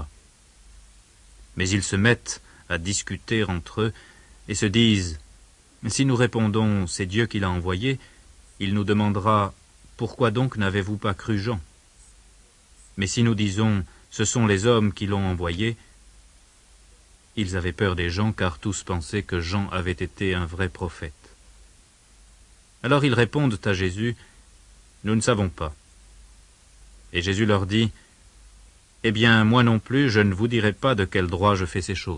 Mais ils se mettent à discuter entre eux et se disent, « Si nous répondons, c'est Dieu qui l'a envoyé, il nous demandera, pourquoi donc n'avez-vous pas cru Jean? Mais si nous disons, ce sont les hommes qui l'ont envoyé, ils avaient peur des gens, car tous pensaient que Jean avait été un vrai prophète. Alors ils répondent à Jésus, « Nous ne savons pas. » Et Jésus leur dit, « Eh bien, moi non plus, je ne vous dirai pas de quel droit je fais ces choses. »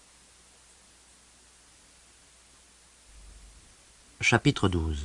Chapitre douze.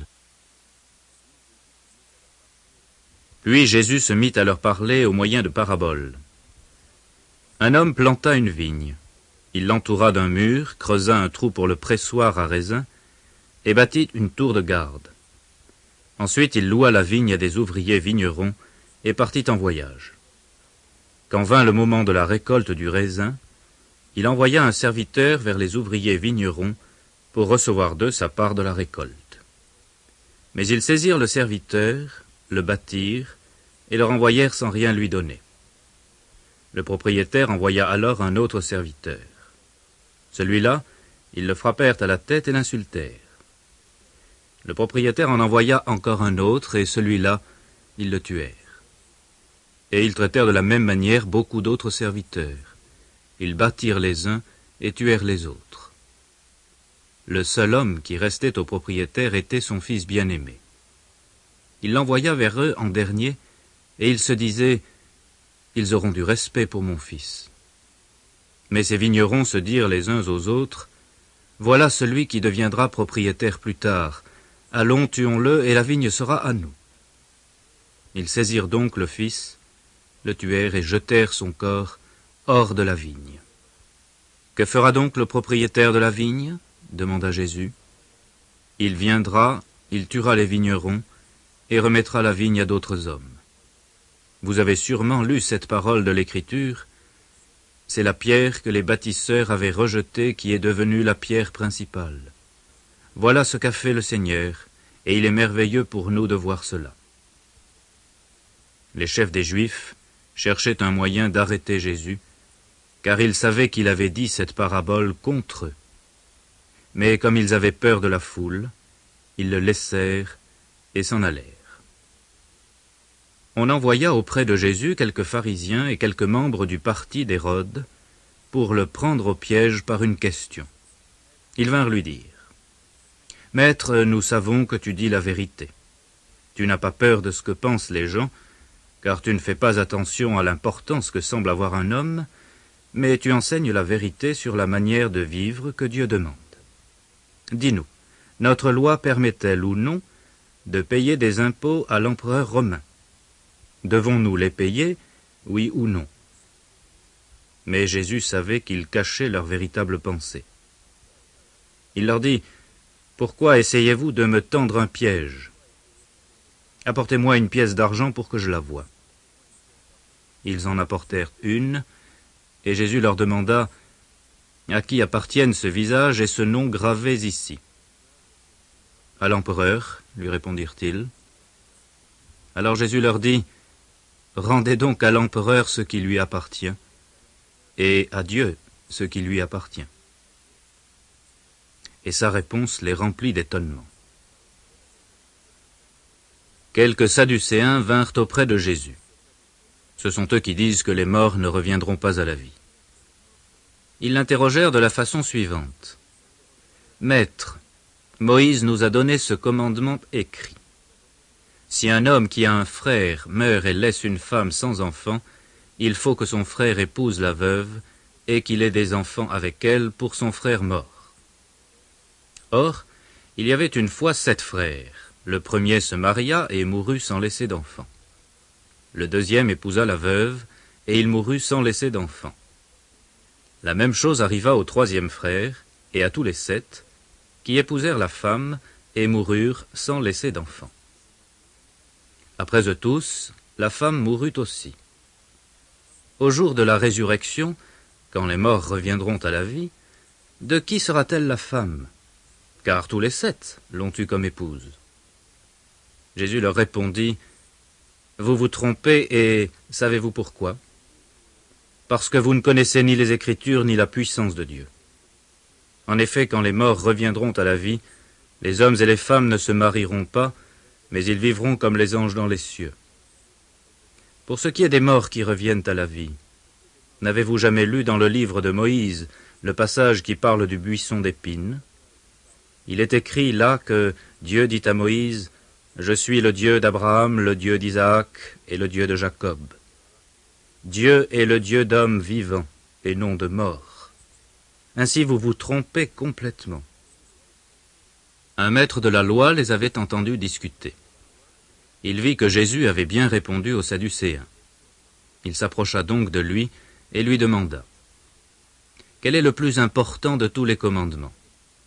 Puis Jésus se mit à leur parler au moyen de paraboles. Un homme planta une vigne. Il l'entoura d'un mur, creusa un trou pour le pressoir à raisin, et bâtit une tour de garde. Ensuite il loua la vigne à des ouvriers vignerons, et partit en voyage. Quand vint le moment de la récolte du raisin, il envoya un serviteur vers les ouvriers vignerons pour recevoir d'eux sa part de la récolte. Mais ils saisirent le serviteur, le battirent, et le renvoyèrent sans rien lui donner. Le propriétaire envoya alors un autre serviteur. Celui-là, ils le frappèrent à la tête et l'insultèrent. Le propriétaire en envoya encore un autre, et celui-là, ils le tuèrent. Et ils traitèrent de la même manière beaucoup d'autres serviteurs. Ils battirent les uns et tuèrent les autres. Le seul homme qui restait au propriétaire était son fils bien-aimé. Il l'envoya vers eux en dernier, et il se disait « Ils auront du respect pour mon fils. » Mais ces vignerons se dirent les uns aux autres « Voilà celui qui deviendra propriétaire plus tard. Allons, tuons-le, et la vigne sera à nous. » Ils saisirent donc le fils, le tuèrent et jetèrent son corps hors de la vigne. « Que fera donc le propriétaire de la vigne ?» demanda Jésus. « Il viendra, il tuera les vignerons, et remettra la vigne à d'autres hommes. Vous avez sûrement lu cette parole de l'Écriture. C'est la pierre que les bâtisseurs avaient rejetée qui est devenue la pierre principale. Voilà ce qu'a fait le Seigneur, et il est merveilleux pour nous de voir cela. » Les chefs des Juifs cherchaient un moyen d'arrêter Jésus, car ils savaient qu'il avait dit cette parabole contre eux. Mais comme ils avaient peur de la foule, ils le laissèrent et s'en allèrent. On envoya auprès de Jésus quelques pharisiens et quelques membres du parti d'Hérode pour le prendre au piège par une question. Ils vinrent lui dire « Maître, nous savons que tu dis la vérité. Tu n'as pas peur de ce que pensent les gens, car tu ne fais pas attention à l'importance que semble avoir un homme, mais tu enseignes la vérité sur la manière de vivre que Dieu demande. Dis-nous, notre loi permet-elle ou non de payer des impôts à l'empereur romain? Devons-nous les payer, oui ou non ?» Mais Jésus savait qu'ils cachaient leur véritable pensée. Il leur dit « Pourquoi essayez-vous de me tendre un piège? Apportez-moi une pièce d'argent pour que je la voie. » Ils en apportèrent une, et Jésus leur demanda « À qui appartiennent ce visage et ce nom gravés ici ?» « À l'empereur, lui répondirent-ils. Alors Jésus leur dit « Rendez donc à l'empereur ce qui lui appartient, et à Dieu ce qui lui appartient. » Et sa réponse les remplit d'étonnement. Quelques Sadducéens vinrent auprès de Jésus. Ce sont eux qui disent que les morts ne reviendront pas à la vie. Ils l'interrogèrent de la façon suivante. « Maître, Moïse nous a donné ce commandement écrit. Si un homme qui a un frère meurt et laisse une femme sans enfant, il faut que son frère épouse la veuve et qu'il ait des enfants avec elle pour son frère mort. Or, il y avait une fois sept frères. Le premier se maria et mourut sans laisser d'enfant. Le deuxième épousa la veuve et il mourut sans laisser d'enfant. La même chose arriva au troisième frère et à tous les sept, qui épousèrent la femme et moururent sans laisser d'enfant. Après eux tous, la femme mourut aussi. Au jour de la résurrection, quand les morts reviendront à la vie, de qui sera-t-elle la femme? Car tous les sept l'ont eue comme épouse. Jésus leur répondit, « Vous vous trompez et savez-vous pourquoi? Parce que vous ne connaissez ni les Écritures ni la puissance de Dieu. En effet, quand les morts reviendront à la vie, les hommes et les femmes ne se marieront pas, mais ils vivront comme les anges dans les cieux. Pour ce qui est des morts qui reviennent à la vie, n'avez-vous jamais lu dans le livre de Moïse le passage qui parle du buisson d'épines? Il est écrit là que Dieu dit à Moïse, « Je suis le Dieu d'Abraham, le Dieu d'Isaac et le Dieu de Jacob. » Dieu est le Dieu d'hommes vivants et non de morts. Ainsi vous vous trompez complètement. Un maître de la loi les avait entendus discuter. Il vit que Jésus avait bien répondu aux Sadducéens. Il s'approcha donc de lui et lui demanda « Quel est le plus important de tous les commandements ?»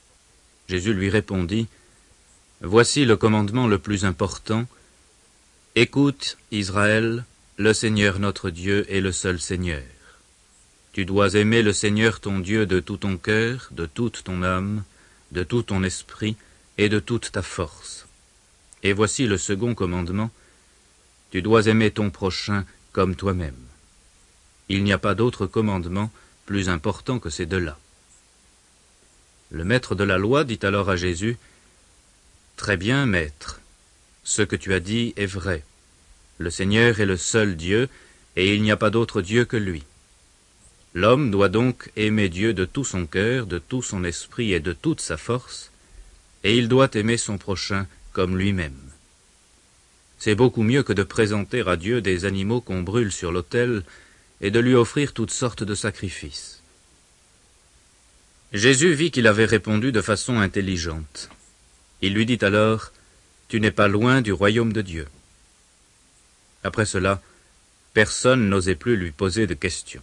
Jésus lui répondit « Voici le commandement le plus important, Écoute, Israël, le Seigneur notre Dieu est le seul Seigneur. Tu dois aimer le Seigneur ton Dieu de tout ton cœur, de toute ton âme, de tout ton esprit et de toute ta force. Et voici le second commandement, tu dois aimer ton prochain comme toi-même. Il n'y a pas d'autre commandement plus important que ces deux-là. Le maître de la loi dit alors à Jésus, « Très bien, maître, ce que tu as dit est vrai. Le Seigneur est le seul Dieu, et il n'y a pas d'autre Dieu que lui. L'homme doit donc aimer Dieu de tout son cœur, de tout son esprit et de toute sa force, et il doit aimer son prochain comme lui-même. C'est beaucoup mieux que de présenter à Dieu des animaux qu'on brûle sur l'autel et de lui offrir toutes sortes de sacrifices. » Jésus vit qu'il avait répondu de façon intelligente. Il lui dit alors, « Tu n'es pas loin du royaume de Dieu. » Après cela, personne n'osait plus lui poser de questions.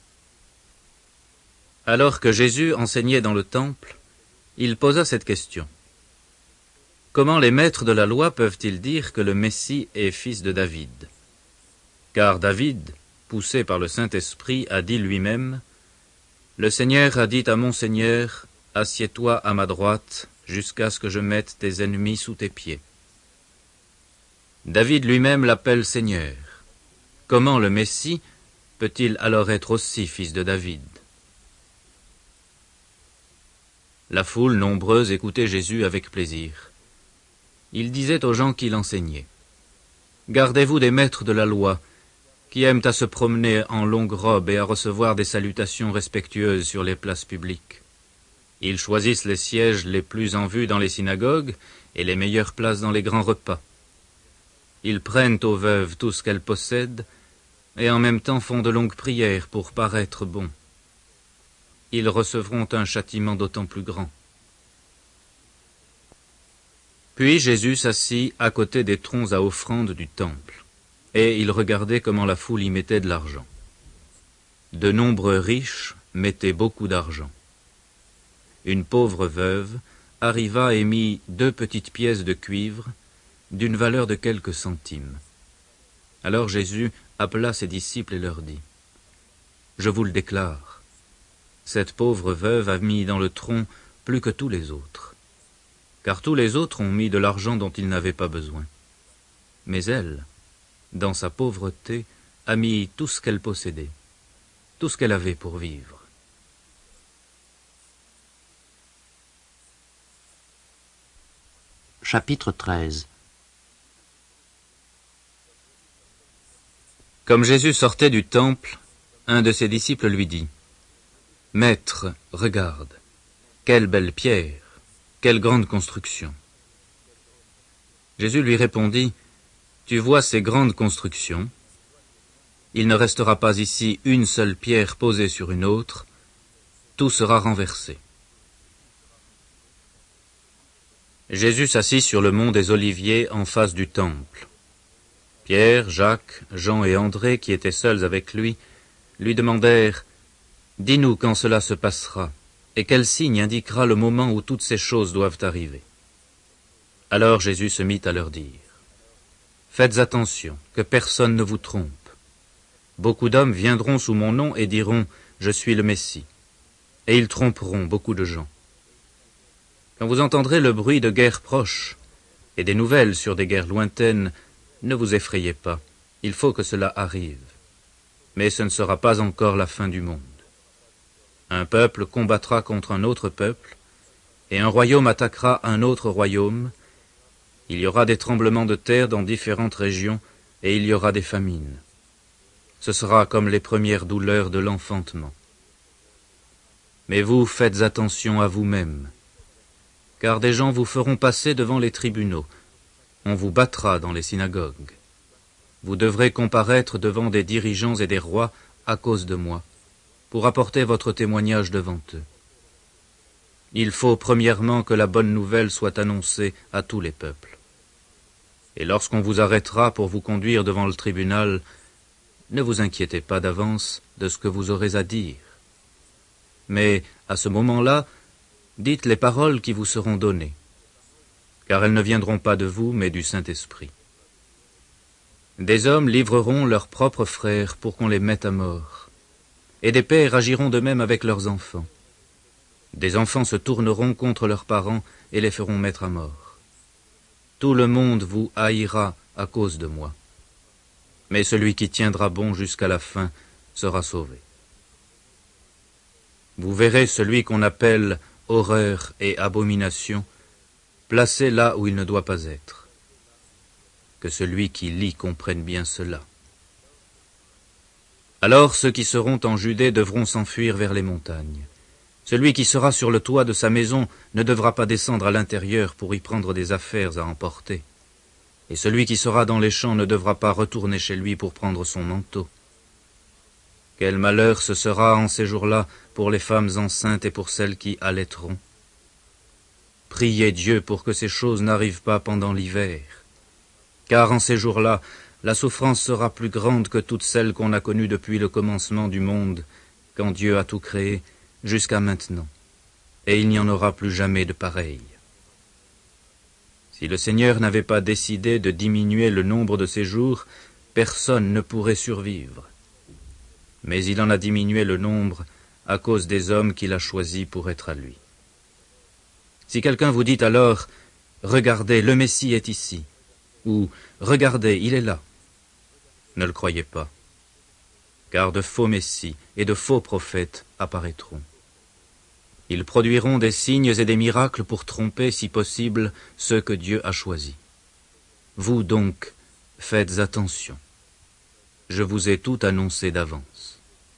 Alors que Jésus enseignait dans le temple, il posa cette question. Comment les maîtres de la loi peuvent-ils dire que le Messie est fils de David? Car David, poussé par le Saint-Esprit, a dit lui-même, « Le Seigneur a dit à mon Seigneur, assieds-toi à ma droite, jusqu'à ce que je mette tes ennemis sous tes pieds. » David lui-même l'appelle Seigneur. Comment le Messie peut-il alors être aussi fils de David? La foule nombreuse écoutait Jésus avec plaisir. Il disait aux gens qui l'enseignaient, « Gardez-vous des maîtres de la loi, qui aiment à se promener en longue robe et à recevoir des salutations respectueuses sur les places publiques. Ils choisissent les sièges les plus en vue dans les synagogues et les meilleures places dans les grands repas. Ils prennent aux veuves tout ce qu'elles possèdent et en même temps font de longues prières pour paraître bons. Ils recevront un châtiment d'autant plus grand. » Puis Jésus s'assit à côté des troncs à offrande du temple, et il regardait comment la foule y mettait de l'argent. De nombreux riches mettaient beaucoup d'argent. Une pauvre veuve arriva et mit deux petites pièces de cuivre d'une valeur de quelques centimes. Alors Jésus appela ses disciples et leur dit, « Je vous le déclare, cette pauvre veuve a mis dans le tronc plus que tous les autres, car tous les autres ont mis de l'argent dont ils n'avaient pas besoin. Mais elle, dans sa pauvreté, a mis tout ce qu'elle possédait, tout ce qu'elle avait pour vivre. » Chapitre treize. Comme Jésus sortait du temple, un de ses disciples lui dit, « Maître, regarde, quelle belle pierre, quelle grande construction. » Jésus lui répondit, « Tu vois ces grandes constructions? Il ne restera pas ici une seule pierre posée sur une autre, tout sera renversé. » Jésus s'assit sur le mont des Oliviers en face du temple. Pierre, Jacques, Jean et André, qui étaient seuls avec lui, lui demandèrent, « Dis-nous quand cela se passera, et quel signe indiquera le moment où toutes ces choses doivent arriver. » Alors Jésus se mit à leur dire, « Faites attention, que personne ne vous trompe. Beaucoup d'hommes viendront sous mon nom et diront, « Je suis le Messie », et ils tromperont beaucoup de gens. Quand vous entendrez le bruit de guerres proches et des nouvelles sur des guerres lointaines, ne vous effrayez pas, il faut que cela arrive. Mais ce ne sera pas encore la fin du monde. Un peuple combattra contre un autre peuple, et un royaume attaquera un autre royaume. Il y aura des tremblements de terre dans différentes régions, et il y aura des famines. Ce sera comme les premières douleurs de l'enfantement. Mais vous faites attention à vous-même, car des gens vous feront passer devant les tribunaux. On vous battra dans les synagogues. Vous devrez comparaître devant des dirigeants et des rois à cause de moi, pour apporter votre témoignage devant eux. Il faut premièrement que la bonne nouvelle soit annoncée à tous les peuples. Et lorsqu'on vous arrêtera pour vous conduire devant le tribunal, ne vous inquiétez pas d'avance de ce que vous aurez à dire. Mais à ce moment-là, dites les paroles qui vous seront données, car elles ne viendront pas de vous, mais du Saint-Esprit. Des hommes livreront leurs propres frères pour qu'on les mette à mort, et des pères agiront de même avec leurs enfants. Des enfants se tourneront contre leurs parents et les feront mettre à mort. Tout le monde vous haïra à cause de moi. Mais celui qui tiendra bon jusqu'à la fin sera sauvé. Vous verrez celui qu'on appelle horreur et abomination, placé là où il ne doit pas être. Que celui qui lit comprenne bien cela. Alors ceux qui seront en Judée devront s'enfuir vers les montagnes. Celui qui sera sur le toit de sa maison ne devra pas descendre à l'intérieur pour y prendre des affaires à emporter. Et celui qui sera dans les champs ne devra pas retourner chez lui pour prendre son manteau. Quel malheur ce sera en ces jours-là pour les femmes enceintes et pour celles qui allaiteront. Priez Dieu pour que ces choses n'arrivent pas pendant l'hiver. Car en ces jours-là, la souffrance sera plus grande que toutes celles qu'on a connues depuis le commencement du monde, quand Dieu a tout créé, jusqu'à maintenant. Et il n'y en aura plus jamais de pareil. Si le Seigneur n'avait pas décidé de diminuer le nombre de ses jours, personne ne pourrait survivre. Mais il en a diminué le nombre à cause des hommes qu'il a choisis pour être à lui. Si quelqu'un vous dit alors « Regardez, le Messie est ici » ou « Regardez, il est là », ne le croyez pas, car de faux messies et de faux prophètes apparaîtront. Ils produiront des signes et des miracles pour tromper, si possible, ceux que Dieu a choisis. Vous donc, faites attention. Je vous ai tout annoncé d'avance.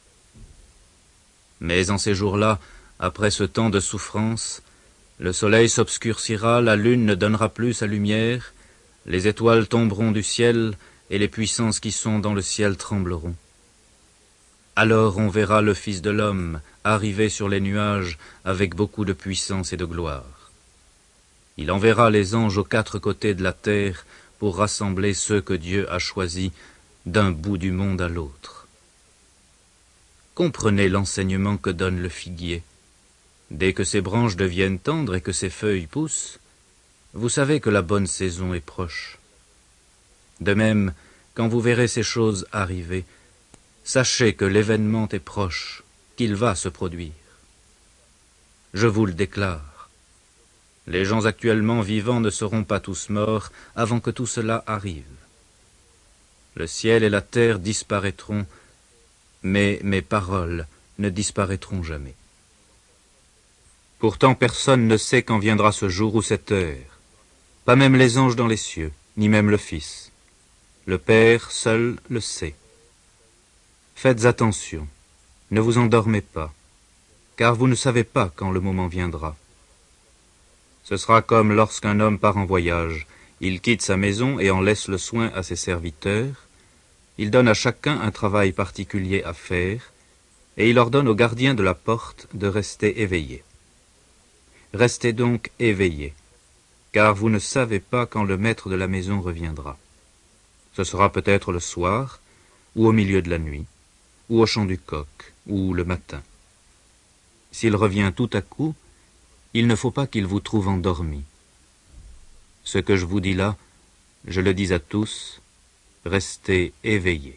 Mais en ces jours-là, après ce temps de souffrance, le soleil s'obscurcira, la lune ne donnera plus sa lumière, les étoiles tomberont du ciel, et les puissances qui sont dans le ciel trembleront. Alors on verra le Fils de l'homme arriver sur les nuages avec beaucoup de puissance et de gloire. Il enverra les anges aux quatre côtés de la terre pour rassembler ceux que Dieu a choisis d'un bout du monde à l'autre. Comprenez l'enseignement que donne le figuier. Dès que ses branches deviennent tendres et que ses feuilles poussent, vous savez que la bonne saison est proche. De même, quand vous verrez ces choses arriver, sachez que l'événement est proche, qu'il va se produire. Je vous le déclare. Les gens actuellement vivants ne seront pas tous morts avant que tout cela arrive. Le ciel et la terre disparaîtront, mais mes paroles ne disparaîtront jamais. Pourtant personne ne sait quand viendra ce jour ou cette heure, pas même les anges dans les cieux, ni même le Fils. Le Père seul le sait. Faites attention, ne vous endormez pas, car vous ne savez pas quand le moment viendra. Ce sera comme lorsqu'un homme part en voyage, il quitte sa maison et en laisse le soin à ses serviteurs, il donne à chacun un travail particulier à faire, et il ordonne au gardien de la porte de rester éveillé. Restez donc éveillés, car vous ne savez pas quand le maître de la maison reviendra. Ce sera peut-être le soir, ou au milieu de la nuit, ou au chant du coq, ou le matin. S'il revient tout à coup, il ne faut pas qu'il vous trouve endormi. Ce que je vous dis là, je le dis à tous, restez éveillés.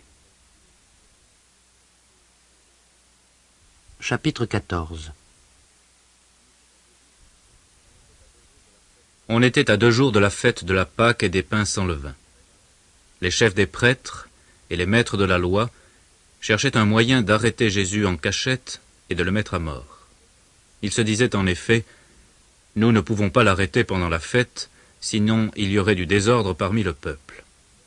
Chapitre quatorze. On était à deux jours de la fête de la Pâque et des pains sans levain. Les chefs des prêtres et les maîtres de la loi cherchaient un moyen d'arrêter Jésus en cachette et de le mettre à mort. Ils se disaient en effet, « Nous ne pouvons pas l'arrêter pendant la fête, sinon il y aurait du désordre parmi le peuple. »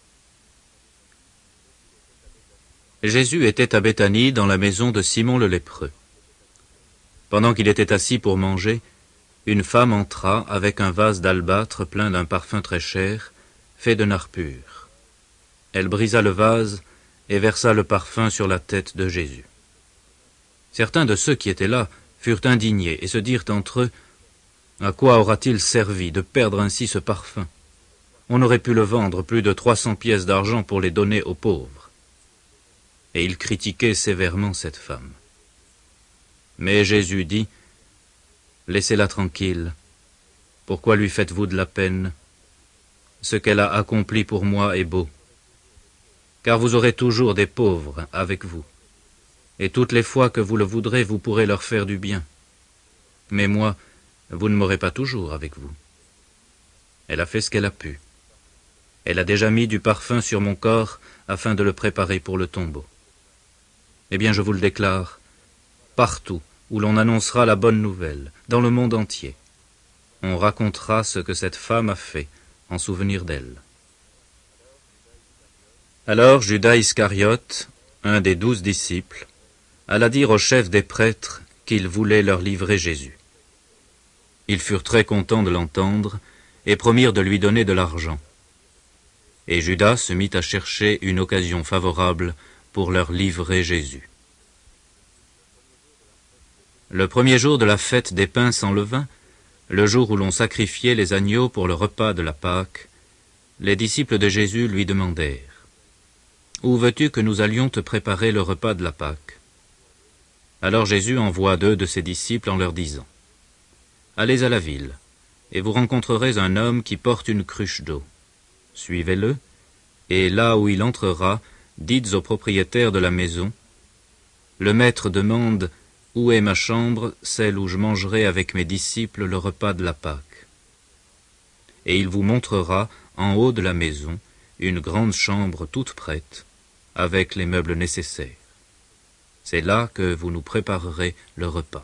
Jésus était à Béthanie dans la maison de Simon le lépreux. Pendant qu'il était assis pour manger, une femme entra avec un vase d'albâtre plein d'un parfum très cher, fait de nard pur. Elle brisa le vase et versa le parfum sur la tête de Jésus. Certains de ceux qui étaient là furent indignés et se dirent entre eux, « À quoi aura-t-il servi de perdre ainsi ce parfum? On aurait pu le vendre plus de trois cents pièces d'argent pour les donner aux pauvres. » Et ils critiquaient sévèrement cette femme. Mais Jésus dit, « Laissez-la tranquille. Pourquoi lui faites-vous de la peine? Ce qu'elle a accompli pour moi est beau. car vous aurez toujours des pauvres avec vous, et toutes les fois que vous le voudrez, vous pourrez leur faire du bien. Mais moi, vous ne m'aurez pas toujours avec vous. » Elle a fait ce qu'elle a pu. Elle a déjà mis du parfum sur mon corps afin de le préparer pour le tombeau. Eh bien, je vous le déclare, partout où l'on annoncera la bonne nouvelle, dans le monde entier, on racontera ce que cette femme a fait en souvenir d'elle. Alors Judas Iscariote, un des douze disciples, alla dire aux chefs des prêtres qu'il voulait leur livrer Jésus. Ils furent très contents de l'entendre et promirent de lui donner de l'argent. Et Judas se mit à chercher une occasion favorable pour leur livrer Jésus. Le premier jour de la fête des pains sans levain, le jour où l'on sacrifiait les agneaux pour le repas de la Pâque, les disciples de Jésus lui demandèrent « Où veux-tu que nous allions te préparer le repas de la Pâque ?» Alors Jésus envoie deux de ses disciples en leur disant « Allez à la ville, et vous rencontrerez un homme qui porte une cruche d'eau. Suivez-le, et là où il entrera, dites au propriétaire de la maison, « Le maître demande, où est ma chambre, celle où je mangerai avec mes disciples le repas de la Pâque ?» Et il vous montrera, en haut de la maison, une grande chambre toute prête, avec les meubles nécessaires. C'est là que vous nous préparerez le repas.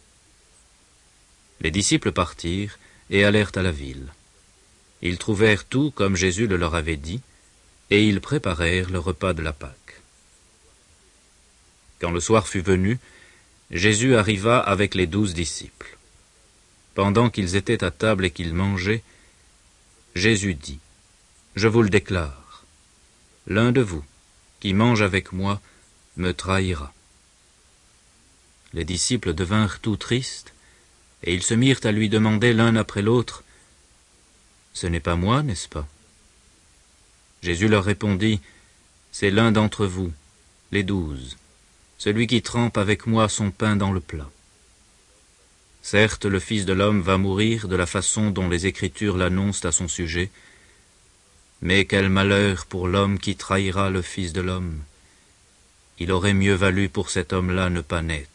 Les disciples partirent et allèrent à la ville. Ils trouvèrent tout comme Jésus le leur avait dit, et ils préparèrent le repas de la Pâque. Quand le soir fut venu, Jésus arriva avec les douze disciples. Pendant qu'ils étaient à table et qu'ils mangeaient, Jésus dit, « Je vous le déclare, l'un de vous, qui mange avec moi, me trahira. » Les disciples devinrent tout tristes, et ils se mirent à lui demander l'un après l'autre, « Ce n'est pas moi, n'est-ce pas ?» Jésus leur répondit, « C'est l'un d'entre vous, les douze, celui qui trempe avec moi son pain dans le plat. Certes, le Fils de l'homme va mourir de la façon dont les Écritures l'annoncent à son sujet, mais quel malheur pour l'homme qui trahira le Fils de l'homme. Il aurait mieux valu pour cet homme-là ne pas naître. »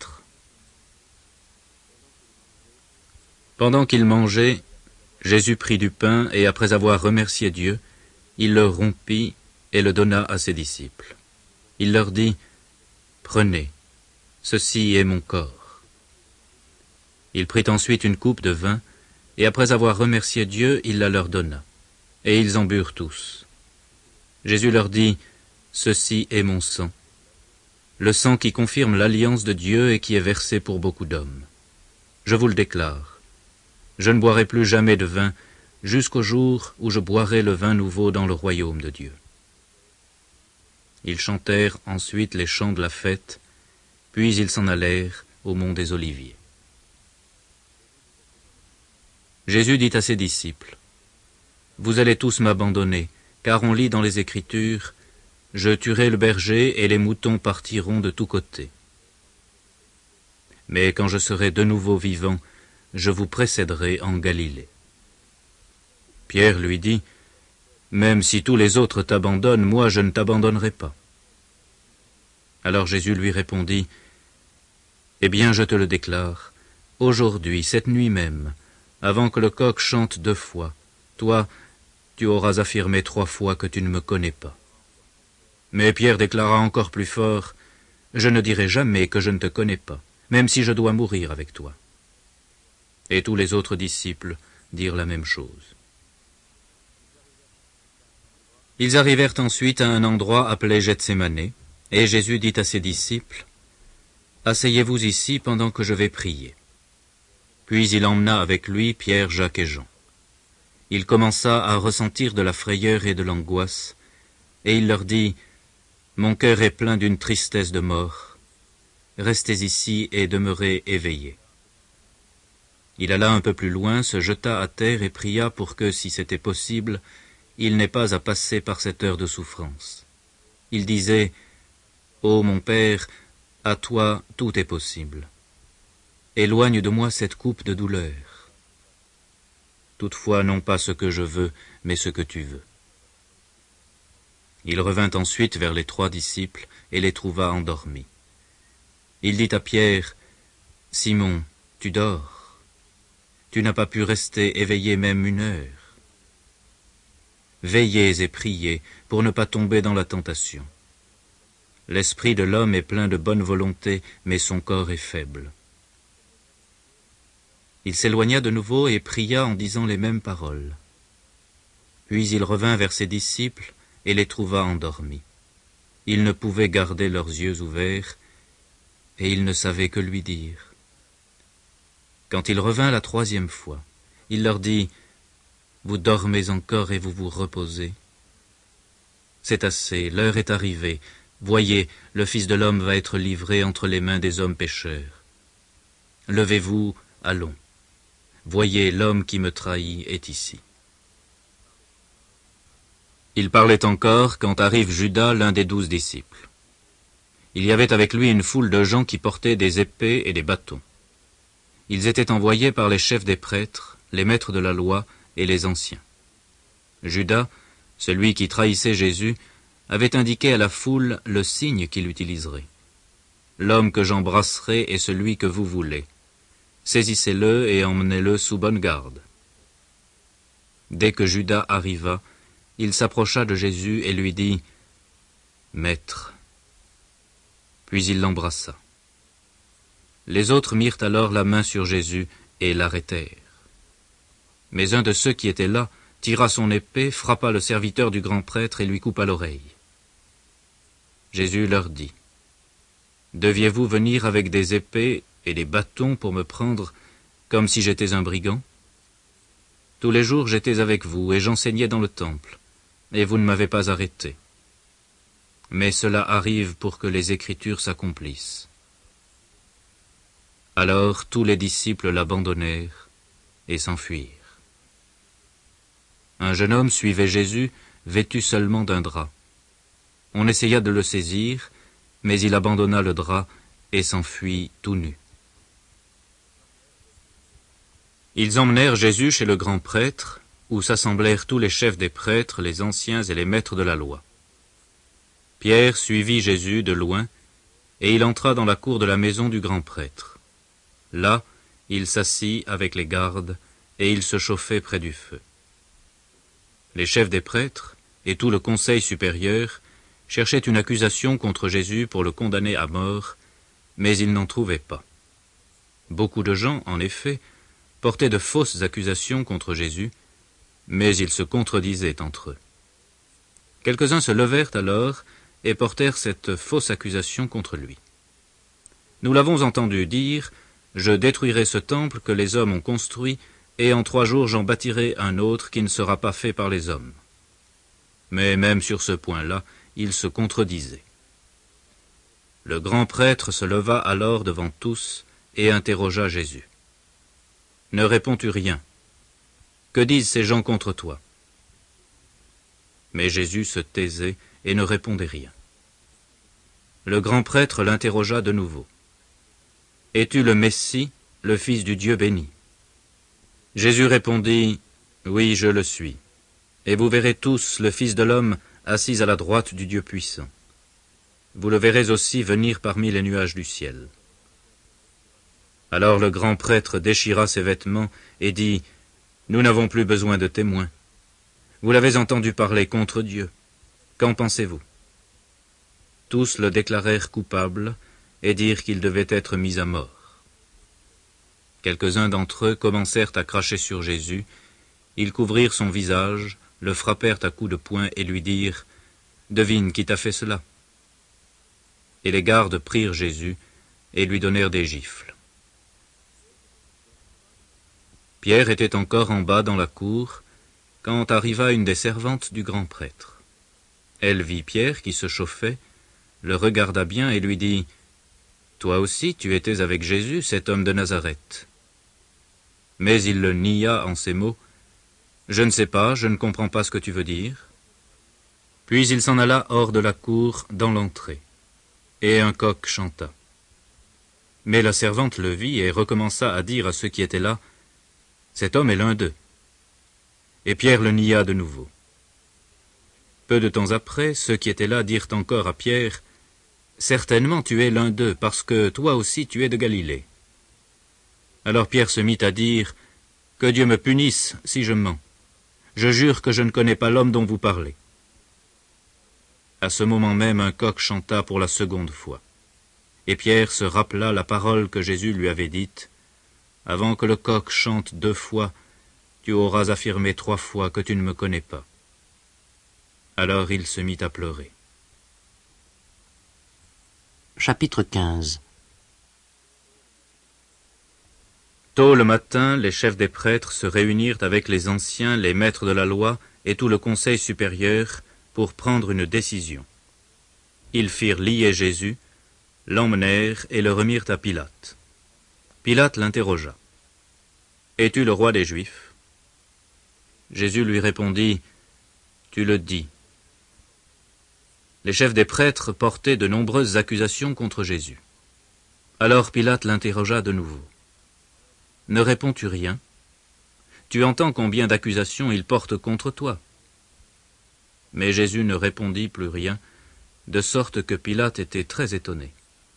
Pendant qu'ils mangeaient, Jésus prit du pain et après avoir remercié Dieu, il le rompit et le donna à ses disciples. Il leur dit, « Prenez, ceci est mon corps. » Il prit ensuite une coupe de vin, et après avoir remercié Dieu, il la leur donna, et ils en burent tous. Jésus leur dit, « Ceci est mon sang, le sang qui confirme l'alliance de Dieu et qui est versé pour beaucoup d'hommes. Je vous le déclare, je ne boirai plus jamais de vin, jusqu'au jour où je boirai le vin nouveau dans le royaume de Dieu. » Ils chantèrent ensuite les chants de la fête, puis ils s'en allèrent au mont des Oliviers. Jésus dit à ses disciples, « Vous allez tous m'abandonner, car on lit dans les Écritures, « Je tuerai le berger et les moutons partiront de tous côtés. » Mais quand je serai de nouveau vivant, je vous précéderai en Galilée. Pierre lui dit, « Même si tous les autres t'abandonnent, moi je ne t'abandonnerai pas. » Alors Jésus lui répondit, « Eh bien je te le déclare, aujourd'hui, cette nuit même, avant que le coq chante deux fois, toi, tu auras affirmé trois fois que tu ne me connais pas. » Mais Pierre déclara encore plus fort, « Je ne dirai jamais que je ne te connais pas, même si je dois mourir avec toi. » Et tous les autres disciples dirent la même chose. Ils arrivèrent ensuite à un endroit appelé Gethsémané, et Jésus dit à ses disciples, « Asseyez-vous ici pendant que je vais prier. » Puis il emmena avec lui Pierre, Jacques et Jean. Il commença à ressentir de la frayeur et de l'angoisse, et il leur dit, « Mon cœur est plein d'une tristesse de mort. Restez ici et demeurez éveillés. » Il alla un peu plus loin, se jeta à terre et pria pour que, si c'était possible, il n'ait pas à passer par cette heure de souffrance. Il disait, « Ô mon Père, à toi tout est possible. Éloigne de moi cette coupe de douleur. Toutefois, non pas ce que je veux, mais ce que tu veux. » Il revint ensuite vers les trois disciples et les trouva endormis. Il dit à Pierre, « Simon, tu dors. Tu n'as pas pu rester éveillé même une heure. Veillez et priez pour ne pas tomber dans la tentation. L'esprit de l'homme est plein de bonne volonté, mais son corps est faible. » Il s'éloigna de nouveau et pria en disant les mêmes paroles. Puis il revint vers ses disciples et les trouva endormis. Ils ne pouvaient garder leurs yeux ouverts, et ils ne savaient que lui dire. Quand il revint la troisième fois, il leur dit, « Vous dormez encore et vous vous reposez. C'est assez, l'heure est arrivée. Voyez, le Fils de l'homme va être livré entre les mains des hommes pécheurs. Levez-vous, allons. Voyez, l'homme qui me trahit est ici. » Il parlait encore quand arrive Judas, l'un des douze disciples. Il y avait avec lui une foule de gens qui portaient des épées et des bâtons. Ils étaient envoyés par les chefs des prêtres, les maîtres de la loi et les anciens. Judas, celui qui trahissait Jésus, avait indiqué à la foule le signe qu'il utiliserait. « L'homme que j'embrasserai est celui que vous voulez. Saisissez-le et emmenez-le sous bonne garde. » Dès que Judas arriva, il s'approcha de Jésus et lui dit, « Maître !» Puis il l'embrassa. Les autres mirent alors la main sur Jésus et l'arrêtèrent. Mais un de ceux qui étaient là tira son épée, frappa le serviteur du grand prêtre et lui coupa l'oreille. Jésus leur dit, « Deviez-vous venir avec des épées et des bâtons pour me prendre comme si j'étais un brigand? Tous les jours j'étais avec vous et j'enseignais dans le temple, et vous ne m'avez pas arrêté. Mais cela arrive pour que les Écritures s'accomplissent. » Alors tous les disciples l'abandonnèrent et s'enfuirent. Un jeune homme suivait Jésus, vêtu seulement d'un drap. On essaya de le saisir, mais il abandonna le drap et s'enfuit tout nu. Ils emmenèrent Jésus chez le grand prêtre, où s'assemblèrent tous les chefs des prêtres, les anciens et les maîtres de la loi. Pierre suivit Jésus de loin, et il entra dans la cour de la maison du grand prêtre. Là, il s'assit avec les gardes, et il se chauffait près du feu. Les chefs des prêtres et tout le conseil supérieur cherchaient une accusation contre Jésus pour le condamner à mort, mais ils n'en trouvaient pas. Beaucoup de gens, en effet, portaient de fausses accusations contre Jésus, mais ils se contredisaient entre eux. Quelques-uns se levèrent alors et portèrent cette fausse accusation contre lui. « Nous l'avons entendu dire, « Je détruirai ce temple que les hommes ont construit, et en trois jours j'en bâtirai un autre qui ne sera pas fait par les hommes. » Mais même sur ce point-là, il se contredisait. Le grand prêtre se leva alors devant tous et interrogea Jésus. « Ne réponds-tu rien? Que disent ces gens contre toi ?» Mais Jésus se taisait et ne répondait rien. Le grand prêtre l'interrogea de nouveau. « Es-tu le Messie, le Fils du Dieu béni ?» Jésus répondit, « Oui, je le suis. Et vous verrez tous le Fils de l'homme assis à la droite du Dieu puissant. Vous le verrez aussi venir parmi les nuages du ciel. » Alors le grand prêtre déchira ses vêtements et dit, « Nous n'avons plus besoin de témoins. Vous l'avez entendu parler contre Dieu. Qu'en pensez-vous » Tous le déclarèrent coupable et dirent qu'il devait être mis à mort. Quelques-uns d'entre eux commencèrent à cracher sur Jésus. Ils couvrirent son visage, le frappèrent à coups de poing et lui dirent, « Devine qui t'a fait cela. » Et les gardes prirent Jésus et lui donnèrent des gifles. Pierre était encore en bas dans la cour, quand arriva une des servantes du grand prêtre. Elle vit Pierre qui se chauffait, le regarda bien et lui dit, « Toi aussi tu étais avec Jésus, cet homme de Nazareth. » Mais il le nia en ces mots, « Je ne sais pas, je ne comprends pas ce que tu veux dire. » Puis il s'en alla hors de la cour, dans l'entrée, et un coq chanta. Mais la servante le vit et recommença à dire à ceux qui étaient là, « Cet homme est l'un d'eux. » Et Pierre le nia de nouveau. Peu de temps après, ceux qui étaient là dirent encore à Pierre, « Certainement tu es l'un d'eux, parce que toi aussi tu es de Galilée. » Alors Pierre se mit à dire, « Que Dieu me punisse si je mens. Je jure que je ne connais pas l'homme dont vous parlez. » À ce moment même, un coq chanta pour la seconde fois. Et Pierre se rappela la parole que Jésus lui avait dite, « Avant que le coq chante deux fois, tu auras affirmé trois fois que tu ne me connais pas. » Alors il se mit à pleurer. Chapitre quinze. Tôt le matin, les chefs des prêtres se réunirent avec les anciens, les maîtres de la loi et tout le conseil supérieur pour prendre une décision. Ils firent lier Jésus, l'emmenèrent et le remirent à Pilate. Pilate l'interrogea. « Es-tu le roi des Juifs ?» Jésus lui répondit, « Tu le dis. » Les chefs des prêtres portaient de nombreuses accusations contre Jésus. Alors Pilate l'interrogea de nouveau. « Ne réponds-tu rien? Tu entends combien d'accusations il porte contre toi? » Mais Jésus ne répondit plus rien, de sorte que Pilate était très étonné.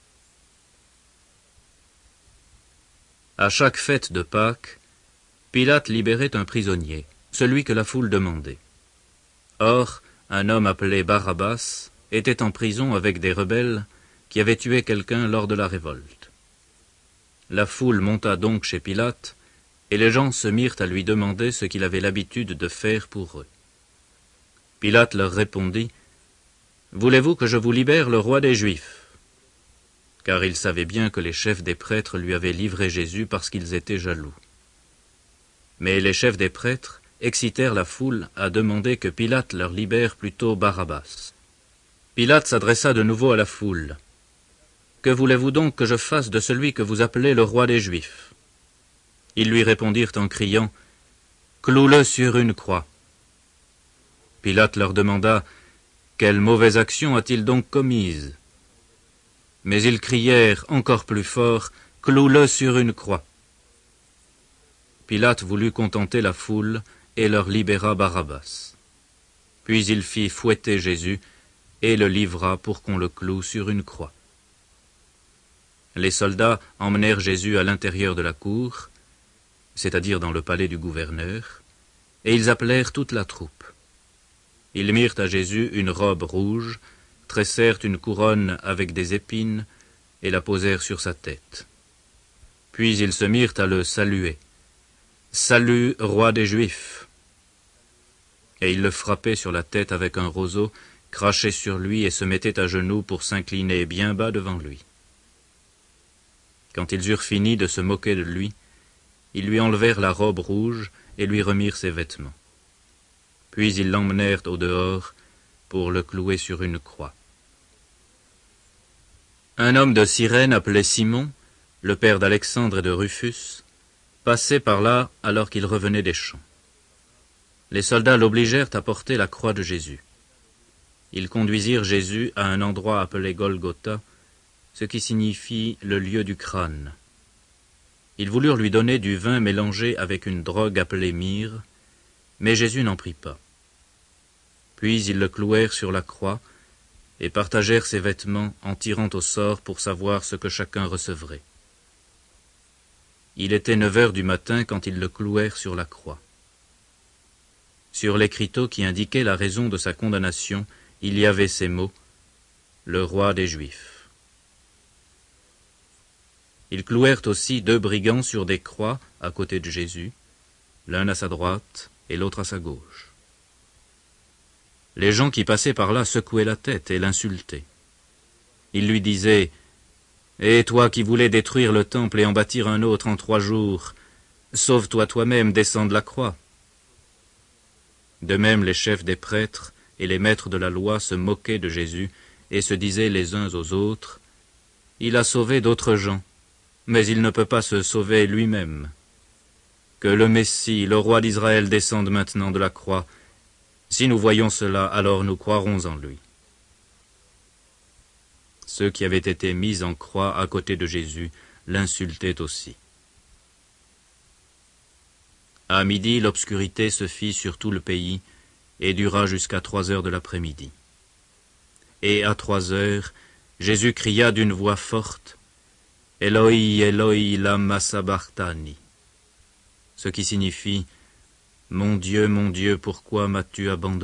À chaque fête de Pâques, Pilate libérait un prisonnier, celui que la foule demandait. Or, un homme appelé Barabbas était en prison avec des rebelles qui avaient tué quelqu'un lors de la révolte. La foule monta donc chez Pilate, et les gens se mirent à lui demander ce qu'il avait l'habitude de faire pour eux. Pilate leur répondit, « Voulez-vous que je vous libère le roi des Juifs ?» Car il savait bien que les chefs des prêtres lui avaient livré Jésus parce qu'ils étaient jaloux. Mais les chefs des prêtres excitèrent la foule à demander que Pilate leur libère plutôt Barabbas. Pilate s'adressa de nouveau à la foule. « Que voulez-vous donc que je fasse de celui que vous appelez le roi des Juifs ?» Ils lui répondirent en criant, « Cloue-le sur une croix. » Pilate leur demanda, « Quelle mauvaise action a-t-il donc commise ?» Mais ils crièrent encore plus fort, « Cloue-le sur une croix. » Pilate voulut contenter la foule et leur libéra Barabbas. Puis il fit fouetter Jésus et le livra pour qu'on le cloue sur une croix. Les soldats emmenèrent Jésus à l'intérieur de la cour, c'est-à-dire dans le palais du gouverneur, et ils appelèrent toute la troupe. Ils mirent à Jésus une robe rouge, tressèrent une couronne avec des épines et la posèrent sur sa tête. Puis ils se mirent à le saluer. « Salut, roi des Juifs !» Et ils le frappaient sur la tête avec un roseau, crachaient sur lui et se mettaient à genoux pour s'incliner bien bas devant lui. Quand ils eurent fini de se moquer de lui, ils lui enlevèrent la robe rouge et lui remirent ses vêtements. Puis ils l'emmenèrent au dehors pour le clouer sur une croix. Un homme de Cyrène appelé Simon, le père d'Alexandre et de Rufus, passait par là alors qu'il revenait des champs. Les soldats l'obligèrent à porter la croix de Jésus. Ils conduisirent Jésus à un endroit appelé Golgotha, ce qui signifie le lieu du crâne. Ils voulurent lui donner du vin mélangé avec une drogue appelée myrrhe, mais Jésus n'en prit pas. Puis ils le clouèrent sur la croix et partagèrent ses vêtements en tirant au sort pour savoir ce que chacun recevrait. Il était neuf heures du matin quand ils le clouèrent sur la croix. Sur l'écriteau qui indiquait la raison de sa condamnation, il y avait ces mots, « Le roi des Juifs ». Ils clouèrent aussi deux brigands sur des croix à côté de Jésus, l'un à sa droite et l'autre à sa gauche. Les gens qui passaient par là secouaient la tête et l'insultaient. Ils lui disaient, « Et toi qui voulais détruire le temple et en bâtir un autre en trois jours, sauve-toi toi-même, descends de la croix. » De même, les chefs des prêtres et les maîtres de la loi se moquaient de Jésus et se disaient les uns aux autres, « Il a sauvé d'autres gens, mais il ne peut pas se sauver lui-même. Que le Messie, le roi d'Israël, descende maintenant de la croix. Si nous voyons cela, alors nous croirons en lui. » Ceux qui avaient été mis en croix à côté de Jésus l'insultaient aussi. À midi, l'obscurité se fit sur tout le pays, et dura jusqu'à trois heures de l'après-midi. Et à trois heures, Jésus cria d'une voix forte, « Eloi, Eloi, lama sabachthani » ce qui signifie « Mon Dieu, mon Dieu, pourquoi m'as-tu abandonné »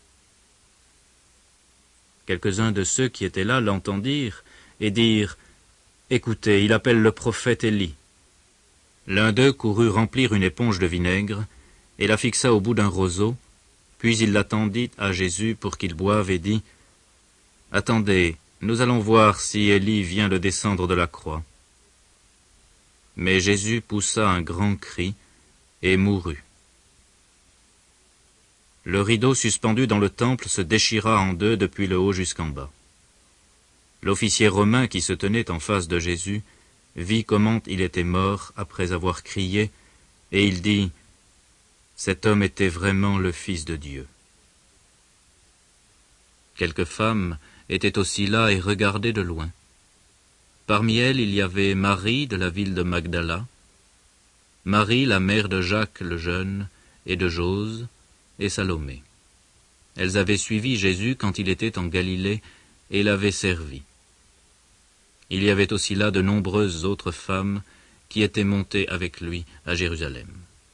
Quelques-uns de ceux qui étaient là l'entendirent et dirent « Écoutez, il appelle le prophète Élie. » L'un d'eux courut remplir une éponge de vinaigre et la fixa au bout d'un roseau, puis il la tendit à Jésus pour qu'il boive et dit « Attendez, nous allons voir si Élie vient de descendre de la croix. » Mais Jésus poussa un grand cri et mourut. Le rideau suspendu dans le temple se déchira en deux depuis le haut jusqu'en bas. L'officier romain qui se tenait en face de Jésus vit comment il était mort après avoir crié, et il dit « Cet homme était vraiment le Fils de Dieu. » Quelques femmes étaient aussi là et regardaient de loin. Parmi elles, il y avait Marie de la ville de Magdala, Marie, la mère de Jacques le jeune, et de Jose, et Salomé. Elles avaient suivi Jésus quand il était en Galilée et l'avaient servi. Il y avait aussi là de nombreuses autres femmes qui étaient montées avec lui à Jérusalem.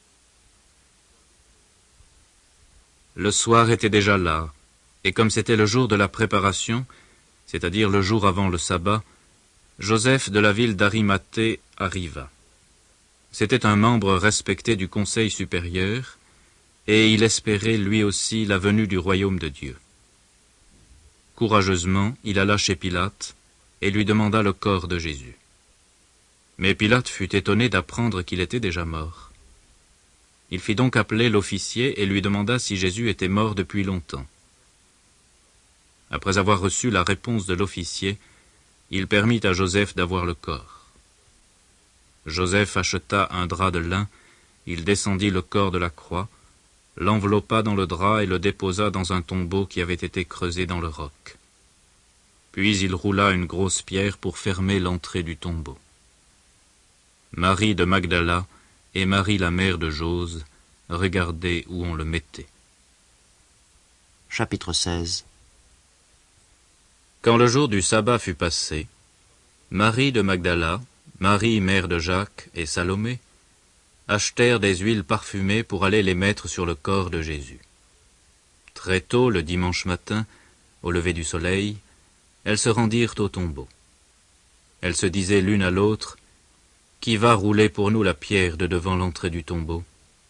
Le soir était déjà là, et comme c'était le jour de la préparation, c'est-à-dire le jour avant le sabbat, Joseph de la ville d'Arimathée arriva. C'était un membre respecté du conseil supérieur, et il espérait lui aussi la venue du royaume de Dieu. Courageusement, il alla chez Pilate et lui demanda le corps de Jésus. Mais Pilate fut étonné d'apprendre qu'il était déjà mort. Il fit donc appeler l'officier et lui demanda si Jésus était mort depuis longtemps. Après avoir reçu la réponse de l'officier, il permit à Joseph d'avoir le corps. Joseph acheta un drap de lin, il descendit le corps de la croix, l'enveloppa dans le drap et le déposa dans un tombeau qui avait été creusé dans le roc. Puis il roula une grosse pierre pour fermer l'entrée du tombeau. Marie de Magdala et Marie la mère de Jose regardaient où on le mettait. Chapitre seize. Quand le jour du sabbat fut passé, Marie de Magdala, Marie mère de Jacques et Salomé achetèrent des huiles parfumées pour aller les mettre sur le corps de Jésus. Très tôt, le dimanche matin, au lever du soleil, elles se rendirent au tombeau. Elles se disaient l'une à l'autre, « Qui va rouler pour nous la pierre de devant l'entrée du tombeau ?»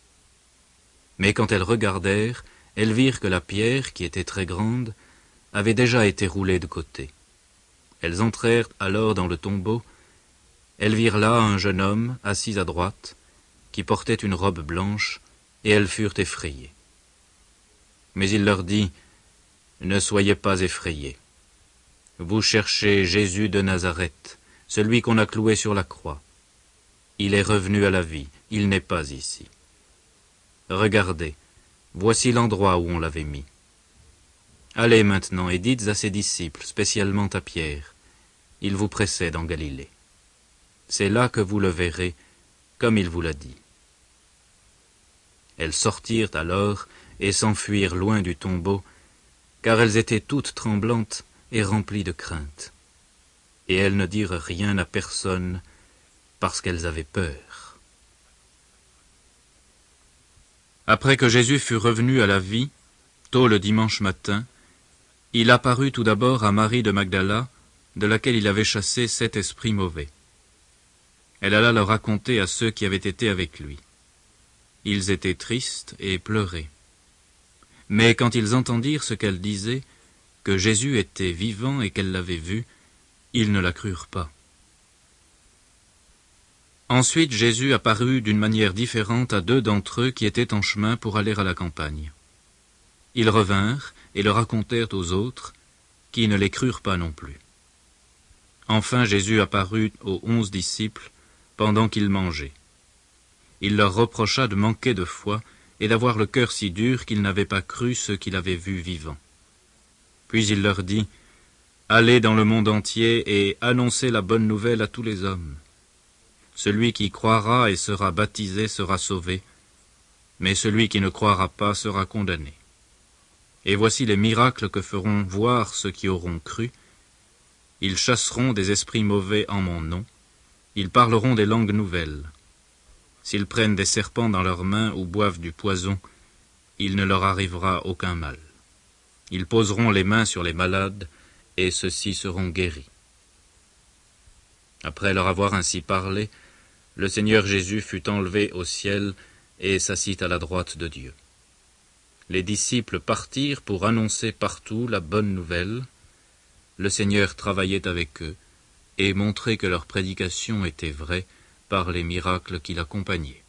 Mais quand elles regardèrent, elles virent que la pierre, qui était très grande, avait déjà été roulée de côté. Elles entrèrent alors dans le tombeau. Elles virent là un jeune homme, assis à droite, qui portait une robe blanche, et elles furent effrayées. Mais il leur dit, « Ne soyez pas effrayés. Vous cherchez Jésus de Nazareth, celui qu'on a cloué sur la croix. Il est revenu à la vie, il n'est pas ici. Regardez, voici l'endroit où on l'avait mis. Allez maintenant et dites à ses disciples, spécialement à Pierre, il vous précède en Galilée. C'est là que vous le verrez, comme il vous l'a dit. » Elles sortirent alors et s'enfuirent loin du tombeau, car elles étaient toutes tremblantes et remplies de crainte. Et elles ne dirent rien à personne, parce qu'elles avaient peur. Après que Jésus fut revenu à la vie, tôt le dimanche matin, il apparut tout d'abord à Marie de Magdala, de laquelle il avait chassé sept esprits mauvais. Elle alla le raconter à ceux qui avaient été avec lui. Ils étaient tristes et pleuraient. Mais quand ils entendirent ce qu'elle disait, que Jésus était vivant et qu'elle l'avait vu, ils ne la crurent pas. Ensuite Jésus apparut d'une manière différente à deux d'entre eux qui étaient en chemin pour aller à la campagne. Ils revinrent et le racontèrent aux autres, qui ne les crurent pas non plus. Enfin Jésus apparut aux onze disciples pendant qu'ils mangeaient. Il leur reprocha de manquer de foi et d'avoir le cœur si dur qu'ils n'avaient pas cru ceux qu'il avait vus vivants. Puis il leur dit, « Allez dans le monde entier et annoncez la bonne nouvelle à tous les hommes. Celui qui croira et sera baptisé sera sauvé, mais celui qui ne croira pas sera condamné. Et voici les miracles que feront voir ceux qui auront cru. Ils chasseront des esprits mauvais en mon nom. Ils parleront des langues nouvelles. S'ils prennent des serpents dans leurs mains ou boivent du poison, il ne leur arrivera aucun mal. Ils poseront les mains sur les malades, et ceux-ci seront guéris. » Après leur avoir ainsi parlé, le Seigneur Jésus fut enlevé au ciel et s'assit à la droite de Dieu. Les disciples partirent pour annoncer partout la bonne nouvelle. Le Seigneur travaillait avec eux et montrait que leur prédication était vraie par les miracles qui l'accompagnaient.